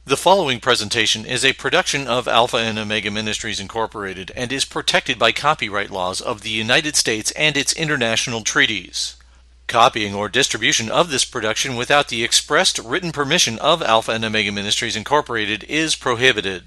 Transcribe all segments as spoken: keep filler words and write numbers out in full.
The following presentation is a production of Alpha and Omega Ministries Incorporated and is protected by copyright laws of the United States and its international treaties. Copying or distribution of this production without the expressed written permission of Alpha and Omega Ministries Incorporated is prohibited.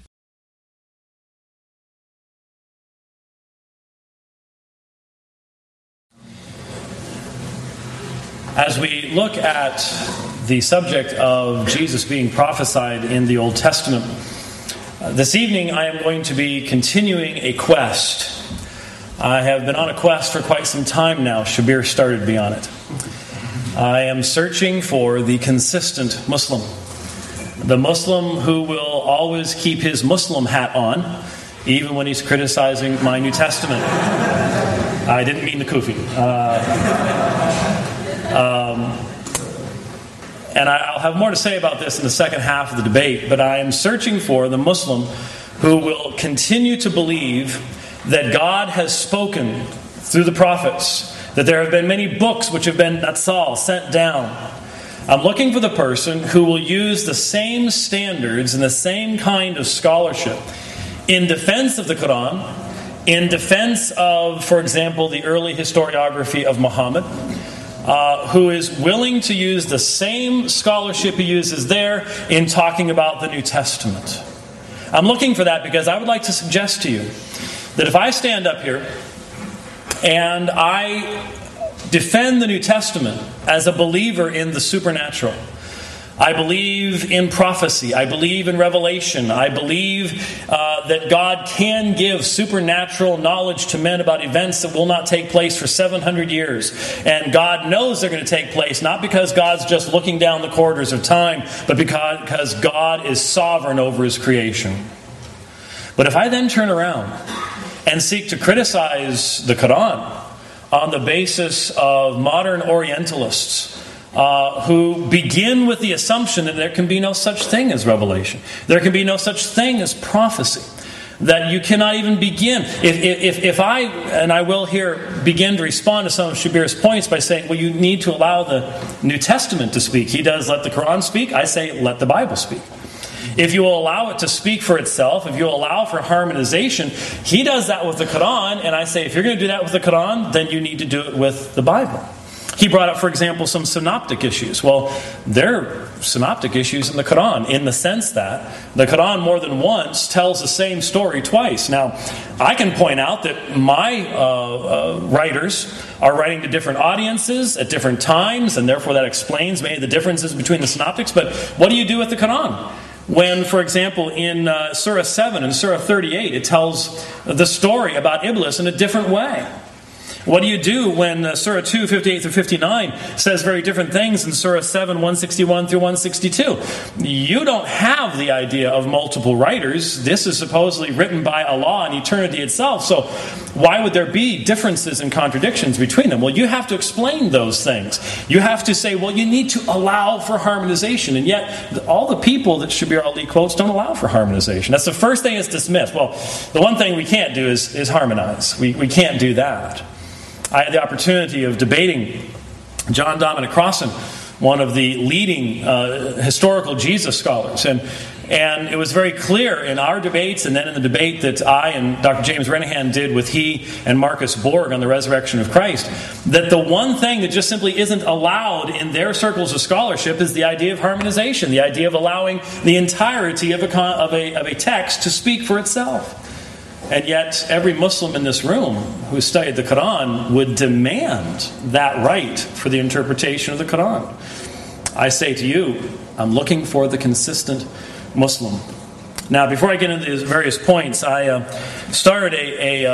As we look at the subject of Jesus being prophesied in the Old Testament, uh, this evening I am going to be continuing a quest. I have been on a quest for quite some time now. Shabir started me on it. I am searching for the consistent Muslim. The Muslim who will always keep his Muslim hat on, even when he's criticizing my New Testament. I didn't mean the kufi. Uh, Um, and I'll have more to say about this in the second half of the debate, but I am searching for the Muslim who will continue to believe that God has spoken through the prophets, that there have been many books which have been, that's all, sent down. I'm looking for the person who will use the same standards and the same kind of scholarship in defense of the Quran, in defense of, for example, the early historiography of Muhammad, Uh, who is willing to use the same scholarship he uses there in talking about the New Testament. I'm looking for that because I would like to suggest to you that if I stand up here and I defend the New Testament as a believer in the supernatural, I believe in prophecy, I believe in revelation, I believe uh, that God can give supernatural knowledge to men about events that will not take place for seven hundred years. And God knows they're going to take place, not because God's just looking down the corridors of time, but because, because God is sovereign over His creation. But if I then turn around and seek to criticize the Quran on the basis of modern Orientalists, Uh, who begin with the assumption that there can be no such thing as revelation. There can be no such thing as prophecy. That you cannot even begin. If, if, if I, and I will here begin to respond to some of Shabir's points by saying, well, you need to allow the New Testament to speak. He does let the Quran speak. I say, let the Bible speak. If you will allow it to speak for itself, if you will allow for harmonization, he does that with the Quran. And I say, if you're going to do that with the Quran, then you need to do it with the Bible. He brought up, for example, some synoptic issues. Well, there are synoptic issues in the Quran in the sense that the Quran more than once tells the same story twice. Now, I can point out that my uh, uh, writers are writing to different audiences at different times, and therefore that explains many of the differences between the synoptics. But what do you do with the Quran? When, for example, in uh, Surah seven and Surah thirty-eight, it tells the story about Iblis in a different way. What do you do when uh, Surah two, fifty-eight through fifty-nine says very different things in Surah seven, one sixty-one through one sixty-two? You don't have the idea of multiple writers. This is supposedly written by Allah and eternity itself. So why would there be differences and contradictions between them? Well, you have to explain those things. You have to say, well, you need to allow for harmonization. And yet, all the people that Shabir Ali quotes don't allow for harmonization. That's the first thing that's dismissed. Well, the one thing we can't do is, is harmonize. We, we can't do that. I had the opportunity of debating John Dominic Crossan, one of the leading uh, historical Jesus scholars. And, and it was very clear in our debates and then in the debate that I and Doctor James Renahan did with he and Marcus Borg on the resurrection of Christ, that the one thing that just simply isn't allowed in their circles of scholarship is the idea of harmonization, the idea of allowing the entirety of a, of a, of a text to speak for itself. And yet, every Muslim in this room who studied the Quran would demand that right for the interpretation of the Quran. I say to you, I'm looking for the consistent Muslim. Now, before I get into these various points, I uh, started a, a,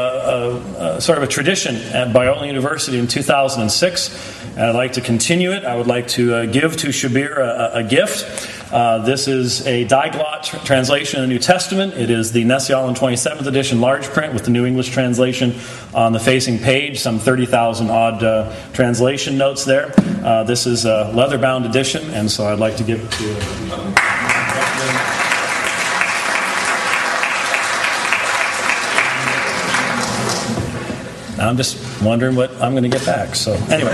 a, a sort of a tradition at Biola University in two thousand six, and I'd like to continue it. I would like to uh, give to Shabir a, a gift. Uh, this is a diglot tr- translation of the New Testament. It is the Nessy Allen twenty-seventh edition large print with the New English translation on the facing page, some thirty thousand odd uh, translation notes there. Uh, this is a leather-bound edition, and so I'd like to give it to you. I'm just wondering what I'm going to get back. So anyway.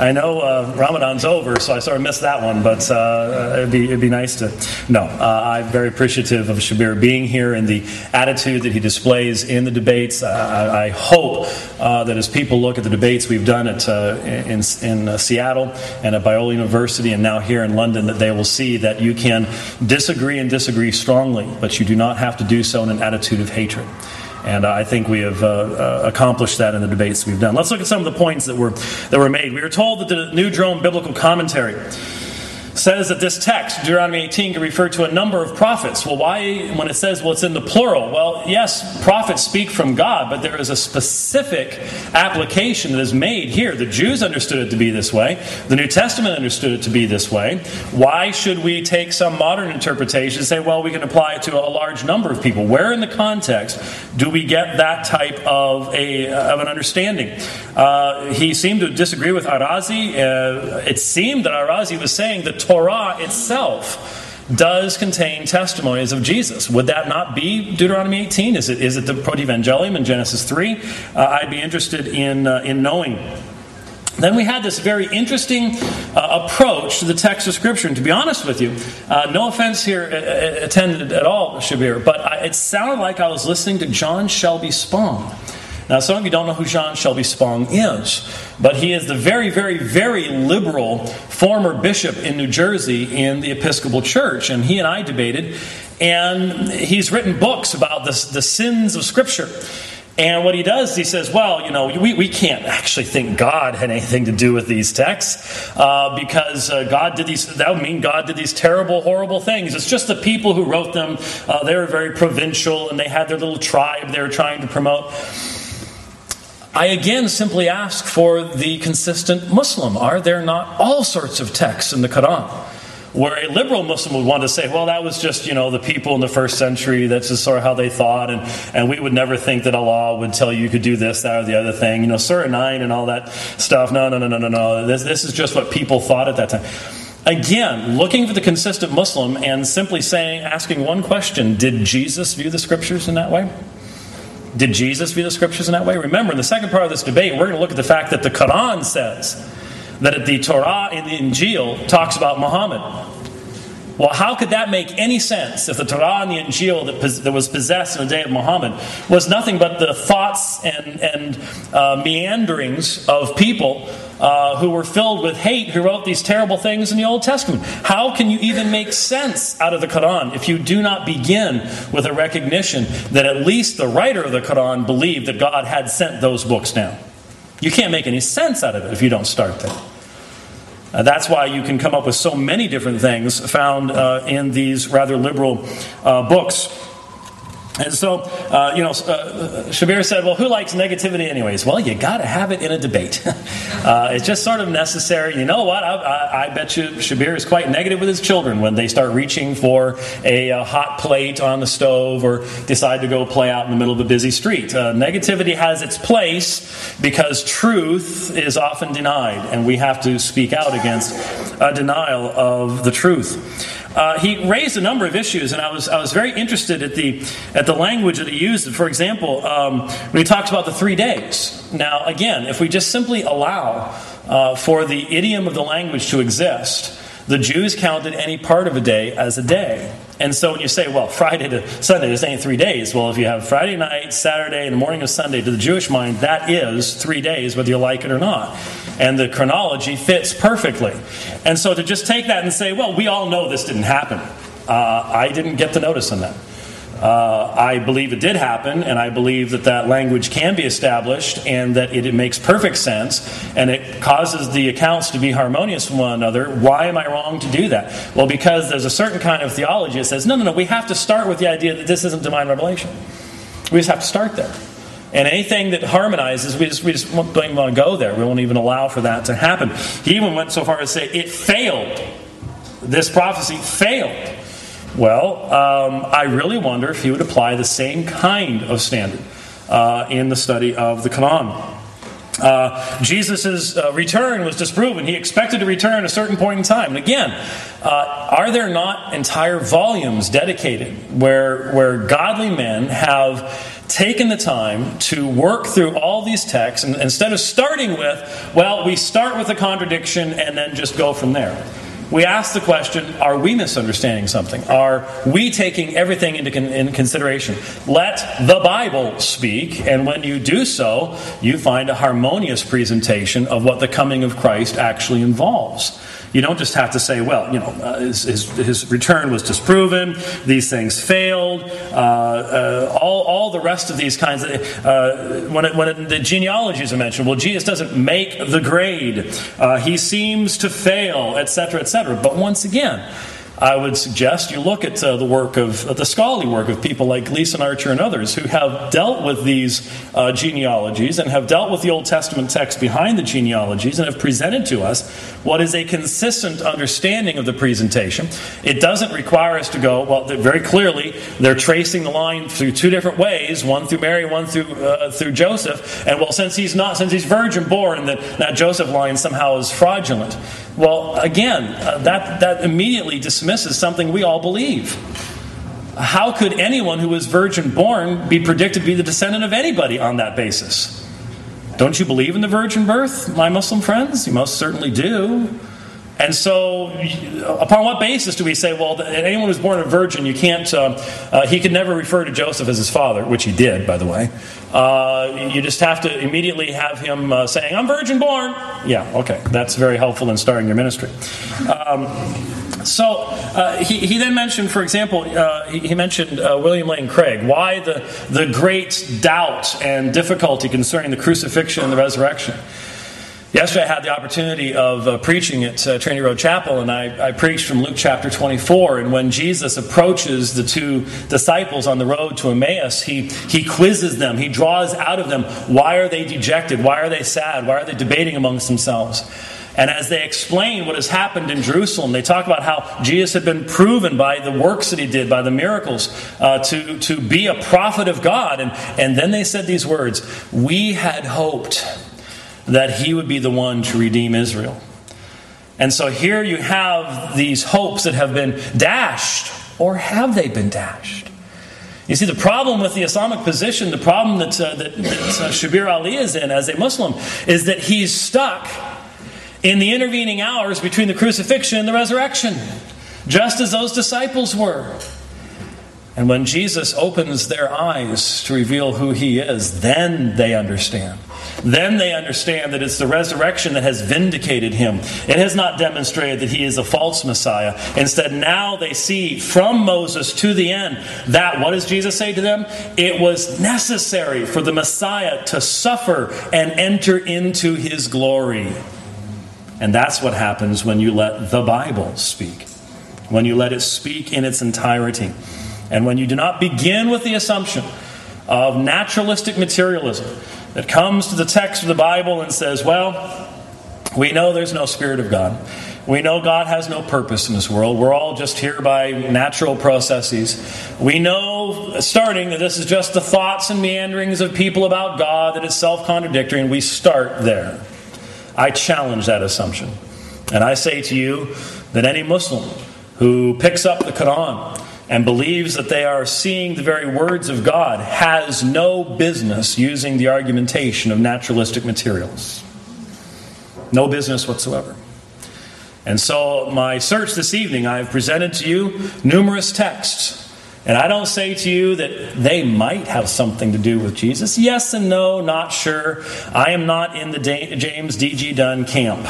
I know uh, Ramadan's over, so I sort of missed that one, but uh, it'd be it'd be nice to. No, uh, I'm very appreciative of Shabir being here and the attitude that he displays in the debates. I, I hope uh, that as people look at the debates we've done at uh, in in uh, Seattle and at Biola University and now here in London, that they will see that you can disagree and disagree strongly, but you do not have to do so in an attitude of hatred. And I think we have uh, uh, accomplished that in the debates we've done. Let's look at some of the points that were that were made. We were told that the New Jerome Biblical Commentary says that this text, Deuteronomy eighteen, can refer to a number of prophets. Well, why, when it says, well, it's in the plural? Well, yes, prophets speak from God, but there is a specific application that is made here. The Jews understood it to be this way. The New Testament understood it to be this way. Why should we take some modern interpretation and say, well, we can apply it to a large number of people? Where in the context do we get that type of a of an understanding? Uh, he seemed to disagree with Arazi. Uh, it seemed that Arazi was saying that Torah itself does contain testimonies of Jesus. Would that not be Deuteronomy eighteen? Is it is it the Protevangelium in Genesis three? Uh, I'd be interested in uh, in knowing. Then we had this very interesting uh, approach to the text of Scripture. And to be honest with you, uh, no offense here uh, attended at all, Shabir, but I, it sounded like I was listening to John Shelby Spong. Now, some of you don't know who John Shelby Spong is, but he is the very, very, very liberal former bishop in New Jersey in the Episcopal Church. And he and I debated, and he's written books about the, the sins of Scripture. And what he does, he says, well, you know, we, we can't actually think God had anything to do with these texts uh, because uh, God did these, that would mean God did these terrible, horrible things. It's just the people who wrote them. Uh, they were very provincial and they had their little tribe they were trying to promote. I again simply ask for the consistent Muslim. Are there not all sorts of texts in the Quran where a liberal Muslim would want to say, well, that was just, you know, the people in the first century, that's just sort of how they thought, and, and we would never think that Allah would tell you you could do this, that, or the other thing. You know, Surah nine and all that stuff. No, no, no, no, no, no. This, this is just what people thought at that time. Again, looking for the consistent Muslim and simply saying, asking one question, did Jesus view the Scriptures in that way? Did Jesus view the Scriptures in that way? Remember, in the second part of this debate, we're going to look at the fact that the Quran says that the Torah and the Injil talks about Muhammad. Well, how could that make any sense if the Torah and the Injil that, pos- that was possessed in the day of Muhammad was nothing but the thoughts and, and uh, meanderings of people uh, who were filled with hate, who wrote these terrible things in the Old Testament? How can you even make sense out of the Quran if you do not begin with a recognition that at least the writer of the Quran believed that God had sent those books down? You can't make any sense out of it if you don't start there. Uh, that's why you can come up with so many different things found uh, in these rather liberal uh, books. And so, uh, you know, uh, Shabir said, well, who likes negativity anyways? Well, you got to have it in a debate. uh, it's just sort of necessary. You know what? I, I, I bet you Shabir is quite negative with his children when they start reaching for a, a hot plate on the stove or decide to go play out in the middle of a busy street. Uh, negativity has its place because truth is often denied, and we have to speak out against a denial of the truth. Uh, he raised a number of issues, and I was I was very interested at the at the language that he used. For example, um, when he talks about the three days. Now, again, if we just simply allow uh, for the idiom of the language to exist, the Jews counted any part of a day as a day. And so when you say, well, Friday to Sunday, this ain't three days. Well, if you have Friday night, Saturday, and the morning of Sunday, to the Jewish mind, that is three days, whether you like it or not. And the chronology fits perfectly. And so to just take that and say, well, we all know this didn't happen. Uh, I didn't get the notice on that. Uh, I believe it did happen, and I believe that that language can be established and that it, it makes perfect sense and it causes the accounts to be harmonious with one another. Why am I wrong to do that? Well, because there's a certain kind of theology that says, no, no, no, we have to start with the idea that this isn't divine revelation. We just have to start there. And anything that harmonizes, we just, we just don't even want to go there. We won't even allow for that to happen. He even went so far as to say it failed. This prophecy failed. Well, um, I really wonder if he would apply the same kind of standard uh, in the study of the Quran. Uh, Jesus' uh, return was disproven. He expected to return at a certain point in time. And again, uh, are there not entire volumes dedicated where where godly men have taken the time to work through all these texts, and instead of starting with, well, we start with a contradiction and then just go from there. We ask the question, are we misunderstanding something? Are we taking everything into con- in consideration? Let the Bible speak, and when you do so, you find a harmonious presentation of what the coming of Christ actually involves. You don't just have to say, well, you know, uh, his, his, his return was disproven, these things failed, uh, uh, all, all the rest of these kinds of... Uh, when it, when it, the genealogies are mentioned, well, Jesus doesn't make the grade, uh, he seems to fail, et cetera, et cetera. But once again, I would suggest you look at uh, the work of uh, the scholarly work of people like Gleason Archer and others who have dealt with these uh, genealogies and have dealt with the Old Testament text behind the genealogies and have presented to us what is a consistent understanding of the presentation. It doesn't require us to go, well, very clearly they're tracing the line through two different ways, one through Mary, one through uh, through Joseph, and well, since he's not, since he's virgin born, that that Joseph line somehow is fraudulent. Well, again, uh, that that immediately dismisses something we all believe. How could anyone who was virgin born be predicted to be the descendant of anybody on that basis? Don't you believe in the virgin birth, my Muslim friends? You most certainly do. And so, upon what basis do we say, well, anyone who's born a virgin, you can't, uh, uh, he could never refer to Joseph as his father, which he did, by the way. Uh, you just have to immediately have him uh, saying, I'm virgin born. Yeah, okay, that's very helpful in starting your ministry. Um, so, uh, he, he then mentioned, for example, uh, he, he mentioned uh, William Lane Craig, why the, the great doubt and difficulty concerning the crucifixion and the resurrection. Yesterday I had the opportunity of uh, preaching at uh, Trinity Road Chapel, and I, I preached from Luke chapter twenty-four, and when Jesus approaches the two disciples on the road to Emmaus, he, he quizzes them, he draws out of them, why are they dejected, why are they sad, why are they debating amongst themselves? And as they explain what has happened in Jerusalem, they talk about how Jesus had been proven by the works that he did, by the miracles, uh, to, to be a prophet of God. And, and then they said these words, we had hoped that he would be the one to redeem Israel. And so here you have these hopes that have been dashed, or have they been dashed? You see, the problem with the Islamic position, the problem that, uh, that, that uh, Shabir Ali is in as a Muslim, is that he's stuck in the intervening hours between the crucifixion and the resurrection, just as those disciples were. And when Jesus opens their eyes to reveal who he is, then they understand. Then they understand that it's the resurrection that has vindicated him. It has not demonstrated that he is a false Messiah. Instead, now they see from Moses to the end that, what does Jesus say to them? It was necessary for the Messiah to suffer and enter into his glory. And that's what happens when you let the Bible speak. When you let it speak in its entirety. And when you do not begin with the assumption of naturalistic materialism that comes to the text of the Bible and says, well, we know there's no Spirit of God. We know God has no purpose in this world. We're all just here by natural processes. We know, starting, that this is just the thoughts and meanderings of people about God, that it's self-contradictory, and we start there. I challenge that assumption. And I say to you that any Muslim who picks up the Quran and believes that they are seeing the very words of God has no business using the argumentation of naturalistic materials. No business whatsoever. And so my search this evening, I have presented to you numerous texts. And I don't say to you that they might have something to do with Jesus. Yes and no, not sure. I am not in the James D G Dunn camp.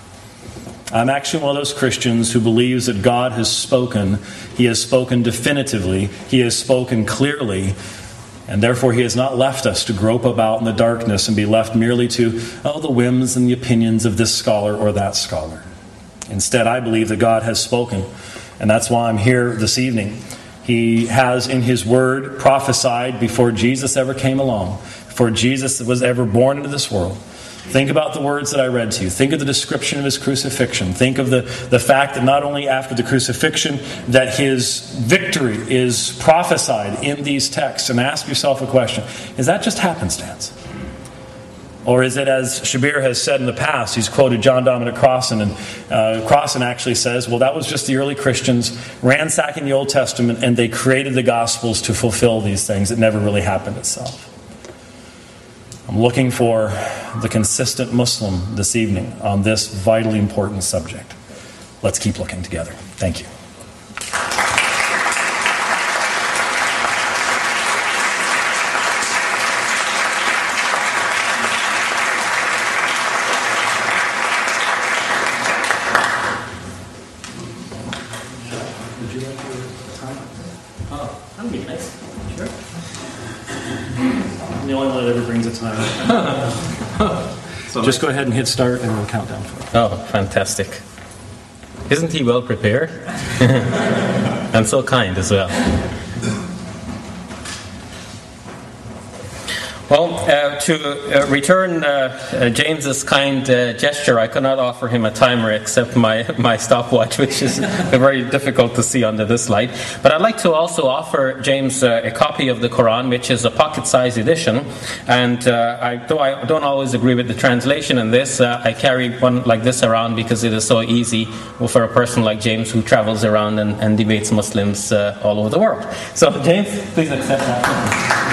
I'm actually one of those Christians who believes that God has spoken. He has spoken definitively. He has spoken clearly. And therefore He has not left us to grope about in the darkness and be left merely to, oh, the whims and the opinions of this scholar or that scholar. Instead, I believe that God has spoken. And that's why I'm here this evening. He has in His Word prophesied before Jesus ever came along, before Jesus was ever born into this world. Think about the words that I read to you. Think of the description of His crucifixion. Think of the, the fact that not only after the crucifixion that His victory is prophesied in these texts. And ask yourself a question. Is that just happenstance? Or is it, as Shabir has said in the past, he's quoted John Dominic Crossan, and uh, Crossan actually says, well, that was just the early Christians ransacking the Old Testament, and they created the Gospels to fulfill these things. It never really happened itself. I'm looking for the consistent Muslim this evening on this vitally important subject. Let's keep looking together. Thank you. Just go ahead and hit start and we'll count down for it. Oh, fantastic. Isn't he well prepared? And so kind as well. Well, uh, to uh, return uh, uh, James's kind uh, gesture, I cannot offer him a timer except my, my stopwatch, which is very difficult to see under this light. But I'd like to also offer James uh, a copy of the Quran, which is a pocket-sized edition. And uh, I, though I don't always agree with the translation in this, uh, I carry one like this around because it is so easy for a person like James who travels around and, and debates Muslims uh, all over the world. So, James, please accept that.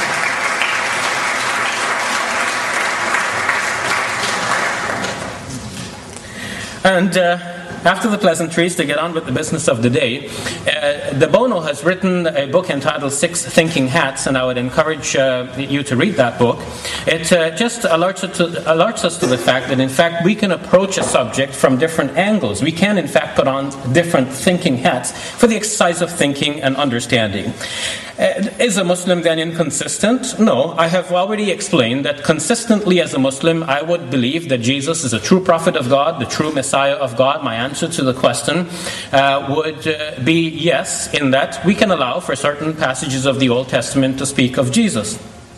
And uh, after the pleasantries, to get on with the business of the day, uh, De Bono has written a book entitled Six Thinking Hats, and I would encourage uh, you to read that book. It uh, just alerts us, to, alerts us to the fact that, in fact, we can approach a subject from different angles. We can, in fact, put on different thinking hats for the exercise of thinking and understanding. Uh, is a Muslim then inconsistent? No. I have already explained that consistently as a Muslim, I would believe that Jesus is a true prophet of God, the true Messiah of God. My answer to the question uh, would uh, be yes, in that we can allow for certain passages of the Old Testament to speak of Jesus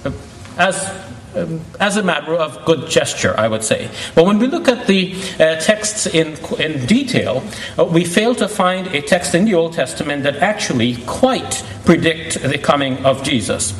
as Um, as a matter of good gesture, I would say. But when we look at the uh, texts in in detail, uh, we fail to find a text in the Old Testament that actually quite predict the coming of Jesus.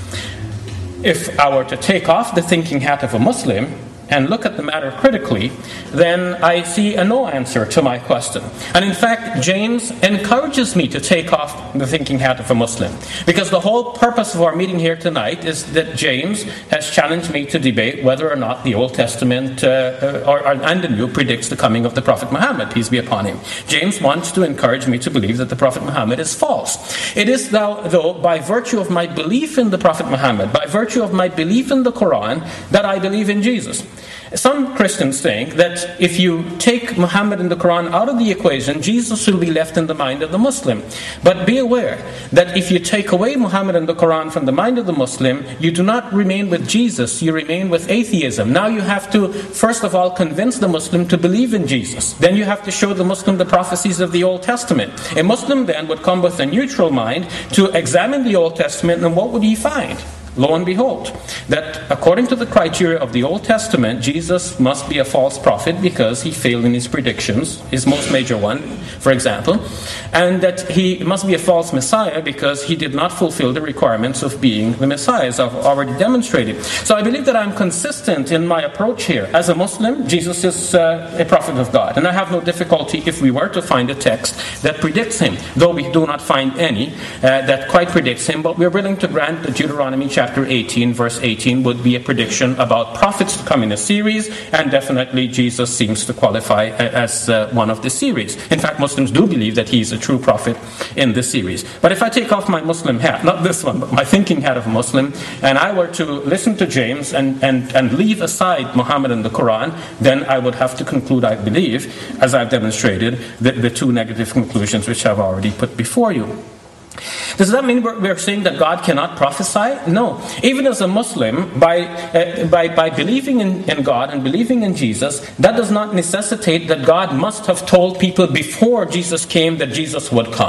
If I were to take off the thinking hat of a Muslim and look at the matter critically, then I see a no answer to my question. And in fact, James encourages me to take off the thinking hat of a Muslim. Because the whole purpose of our meeting here tonight is that James has challenged me to debate whether or not the Old Testament uh, or, or, and the New predicts the coming of the Prophet Muhammad, peace be upon him. James wants to encourage me to believe that the Prophet Muhammad is false. It is thou, though, by virtue of my belief in the Prophet Muhammad, by virtue of my belief in the Quran, that I believe in Jesus. Some Christians think that if you take Muhammad and the Quran out of the equation, Jesus will be left in the mind of the Muslim. But be aware that if you take away Muhammad and the Quran from the mind of the Muslim, you do not remain with Jesus, you remain with atheism. Now you have to, first of all, convince the Muslim to believe in Jesus. Then you have to show the Muslim the prophecies of the Old Testament. A Muslim then would come with a neutral mind to examine the Old Testament, and what would he find? Lo and behold, that according to the criteria of the Old Testament, Jesus must be a false prophet because he failed in his predictions, his most major one, for example, and that he must be a false Messiah because he did not fulfill the requirements of being the Messiah, as I've already demonstrated. So I believe that I'm consistent in my approach here. As a Muslim, Jesus is uh, a prophet of God, and I have no difficulty if we were to find a text that predicts him, though we do not find any uh, that quite predicts him, but we're willing to grant that Deuteronomy chapter Chapter eighteen, verse eighteen would be a prediction about prophets to come in a series, and definitely Jesus seems to qualify as uh, one of the series. In fact, Muslims do believe that he's a true prophet in this series. But if I take off my Muslim hat, not this one, but my thinking hat of a Muslim, and I were to listen to James and, and, and leave aside Muhammad and the Quran, then I would have to conclude, I believe, as I've demonstrated, the, the two negative conclusions which I've already put before you. Does that mean we're, we're saying that God cannot prophesy? No. Even as a Muslim, by uh, by, by believing in, in God and believing in Jesus, that does not necessitate that God must have told people before Jesus came that Jesus would come.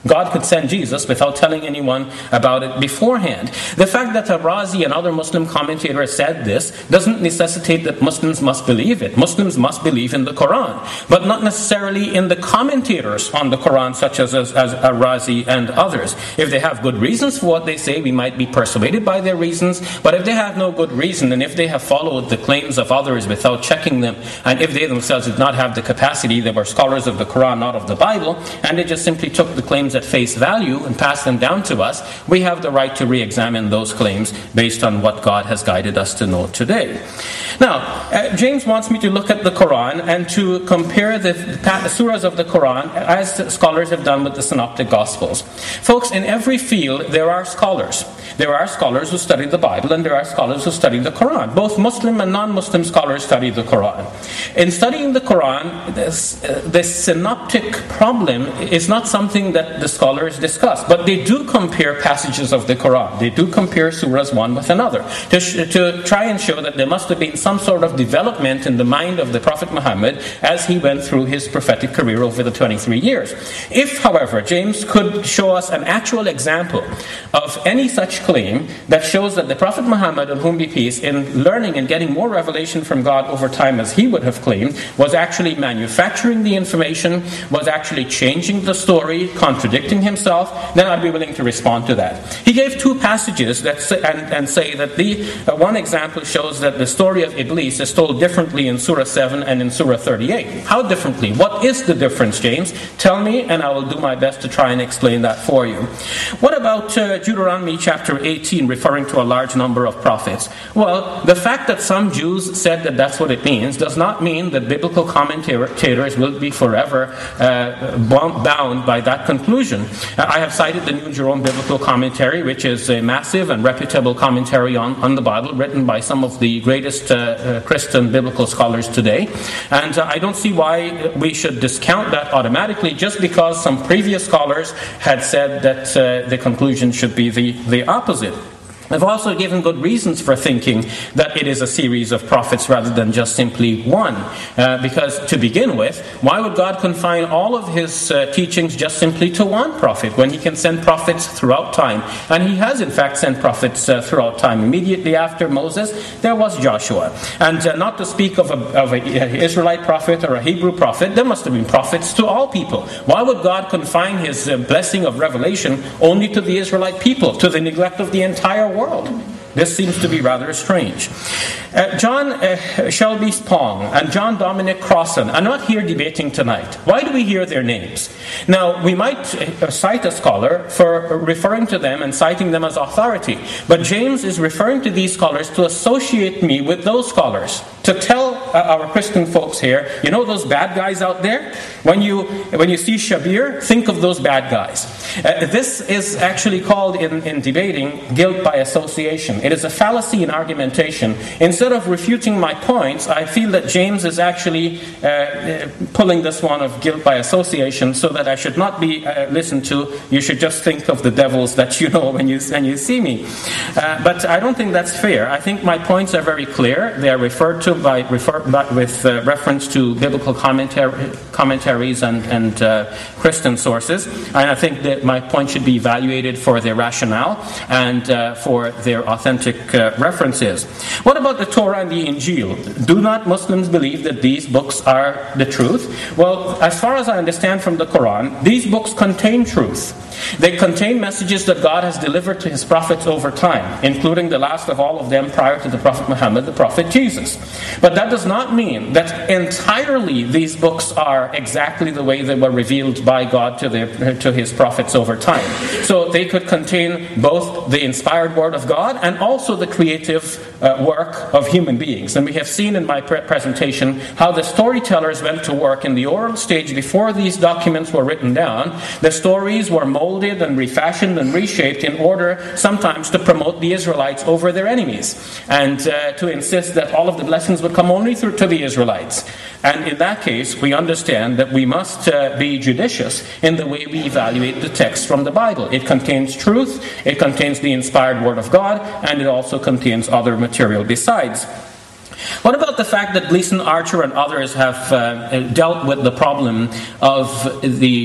God could send Jesus without telling anyone about it beforehand. The fact that Razi and other Muslim commentators said this doesn't necessitate that Muslims must believe it. Muslims must believe in the Quran, but not necessarily in the commentators on the Quran, such as, as, as Razi and others. If they have good reasons for what they say, we might be persuaded by their reasons, but if they have no good reason, and if they have followed the claims of others without checking them, and if they themselves did not have the capacity, they were scholars of the Quran, not of the Bible, and they just simply took the claims at face value and passed them down to us, we have the right to re-examine those claims based on what God has guided us to know today. Now, uh, James wants me to look at the Quran and to compare the surahs of the Quran as scholars have done with the Synoptic Gospels. Folks, in every field there are scholars. There are scholars who study the Bible and there are scholars who study the Quran. Both Muslim and non-Muslim scholars study the Quran. In studying the Quran, this, uh, this synoptic problem is not something that the scholars discuss, but they do compare passages of the Quran. They do compare surahs one with another to, sh- to try and show that there must have been some sort of development in the mind of the Prophet Muhammad as he went through his prophetic career over the twenty-three years. If, however, James could show us an actual example of any such claim that shows that the Prophet Muhammad, on whom be peace, in learning and getting more revelation from God over time as he would have claimed, was actually manufacturing the information, was actually changing the story, contradicting himself, then I'd be willing to respond to that. He gave two passages that say, and, and say that the uh, one example shows that the story of Iblis is told differently in Surah seven and in Surah thirty-eight. How differently? What is the difference, James? Tell me, and I will do my best to try and explain that for you. What about uh, Deuteronomy chapter eighteen, referring to a large number of prophets? Well, the fact that some Jews said that that's what it means does not mean that biblical commentators will be forever uh, bound by that conclusion. Uh, I have cited the New Jerome Biblical Commentary, which is a massive and reputable commentary on, on the Bible, written by some of the greatest uh, uh, Christian biblical scholars today. And uh, I don't see why we should discount that automatically just because some previous scholars had said that uh, the conclusion should be the, the opposite. I've also given good reasons for thinking that it is a series of prophets rather than just simply one. Uh, because to begin with, why would God confine all of his uh, teachings just simply to one prophet when he can send prophets throughout time? And he has in fact sent prophets uh, throughout time. Immediately after Moses, there was Joshua. And uh, not to speak of an of a Israelite prophet or a Hebrew prophet, there must have been prophets to all people. Why would God confine his uh, blessing of revelation only to the Israelite people, to the neglect of the entire world? World. This seems to be rather strange. Uh, John uh, Shelby Spong and John Dominic Crossan are not here debating tonight. Why do we hear their names? Now, we might uh, cite a scholar for referring to them and citing them as authority, but James is referring to these scholars to associate me with those scholars, to tell uh, our Christian folks here, you know those bad guys out there? When you when you see Shabir, think of those bad guys. Uh, this is actually called in, in debating guilt by association. It is a fallacy in argumentation. Instead of refuting my points, I feel that James is actually uh, pulling this one of guilt by association so that I should not be uh, listened to. You should just think of the devils that you know when you, when you see me. Uh, but I don't think that's fair. I think my points are very clear. They are referred to by, refer, by with uh, reference to biblical commentary, commentaries and, and uh, Christian sources. And I think that my point should be evaluated for their rationale and uh, for their authentic Uh, references. What about the Torah and the Injil? Do not Muslims believe that these books are the truth? Well, as far as I understand from the Quran, these books contain truth. They contain messages that God has delivered to his prophets over time, including the last of all of them prior to the Prophet Muhammad, the Prophet Jesus. But that does not mean that entirely these books are exactly the way they were revealed by God to, the, to his prophets over time. So they could contain both the inspired word of God and also the creative uh, work of human beings. And we have seen in my pre- presentation how the storytellers went to work in the oral stage before these documents were written down. The stories were molded and refashioned and reshaped in order sometimes to promote the Israelites over their enemies and uh, to insist that all of the blessings would come only through to the Israelites. And in that case, we understand that we must uh, be judicious in the way we evaluate the text from the Bible. It contains truth, it contains the inspired word of God, and it also contains other material besides. What about the fact that Gleason Archer and others have uh, dealt with the problem of the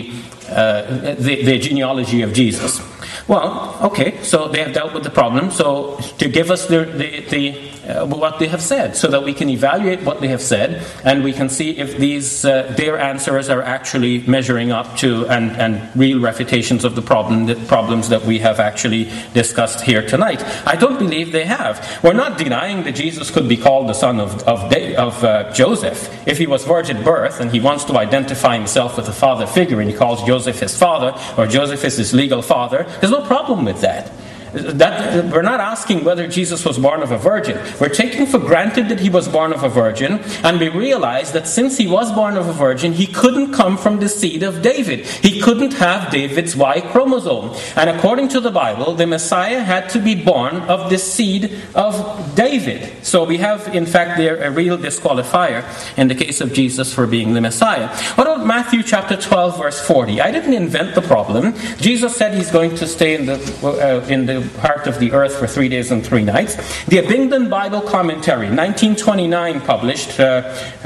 uh, the, the genealogy of Jesus. Well, okay, so they have dealt with the problem. So to give us the, the, the uh, what they have said, so that we can evaluate what they have said, and we can see if these uh, their answers are actually measuring up to and, and real refutations of the problem, the problems that we have actually discussed here tonight. I don't believe they have. We're not denying that Jesus could be called the son of of, of uh, Joseph if he was virgin birth and he wants to identify himself with a father figure and he calls Joseph his father or Joseph is his legal father. There's no problem with that. That, we're not asking whether Jesus was born of a virgin. We're taking for granted that he was born of a virgin, and we realize that since he was born of a virgin, he couldn't come from the seed of David. He couldn't have David's Y chromosome. And according to the Bible, the Messiah had to be born of the seed of David. So we have, in fact, there a real disqualifier in the case of Jesus for being the Messiah. What about Matthew chapter twelve, verse forty? I didn't invent the problem. Jesus said he's going to stay in the uh, in the heart of the earth for three days and three nights. The Abingdon Bible Commentary, nineteen twenty-nine, published uh,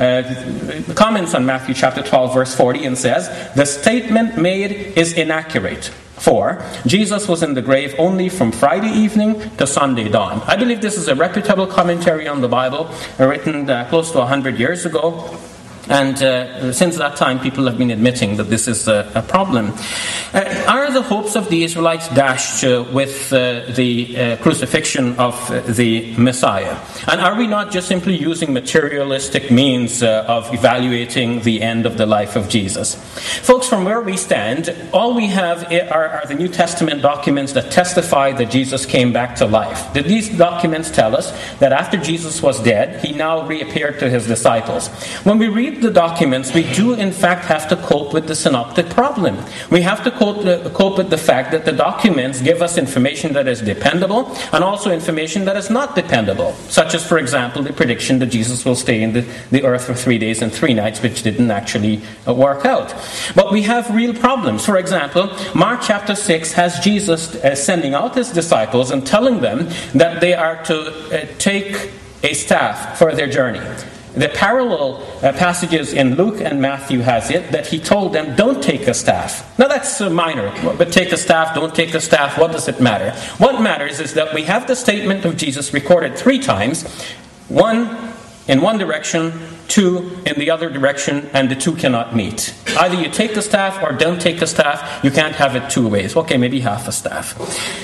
uh, comments on Matthew chapter twelve, verse forty, and says, "The statement made is inaccurate. For Jesus was in the grave only from Friday evening to Sunday dawn." I believe this is a reputable commentary on the Bible, written uh, close to one hundred years ago. And uh, since that time, people have been admitting that this is a, a problem. Uh, are the hopes of the Israelites dashed uh, with uh, the uh, crucifixion of uh, the Messiah? And are we not just simply using materialistic means uh, of evaluating the end of the life of Jesus? Folks, from where we stand, all we have are, are the New Testament documents that testify that Jesus came back to life. That these documents tell us that after Jesus was dead, he now reappeared to his disciples. When we read the documents, we do in fact have to cope with the synoptic problem. We have to cope, uh, cope with the fact that the documents give us information that is dependable and also information that is not dependable, such as, for example, the prediction that Jesus will stay in the, the earth for three days and three nights, which didn't actually uh, work out. But we have real problems. For example, Mark chapter six has Jesus uh, sending out his disciples and telling them that they are to uh, take a staff for their journey. The parallel uh, passages in Luke and Matthew has it that he told them, don't take a staff. Now that's uh, minor, but take a staff, don't take a staff, what does it matter? What matters is that we have the statement of Jesus recorded three times, one in one direction, two in the other direction, and the two cannot meet. Either you take the staff or don't take a staff, you can't have it two ways. Okay, maybe half a staff.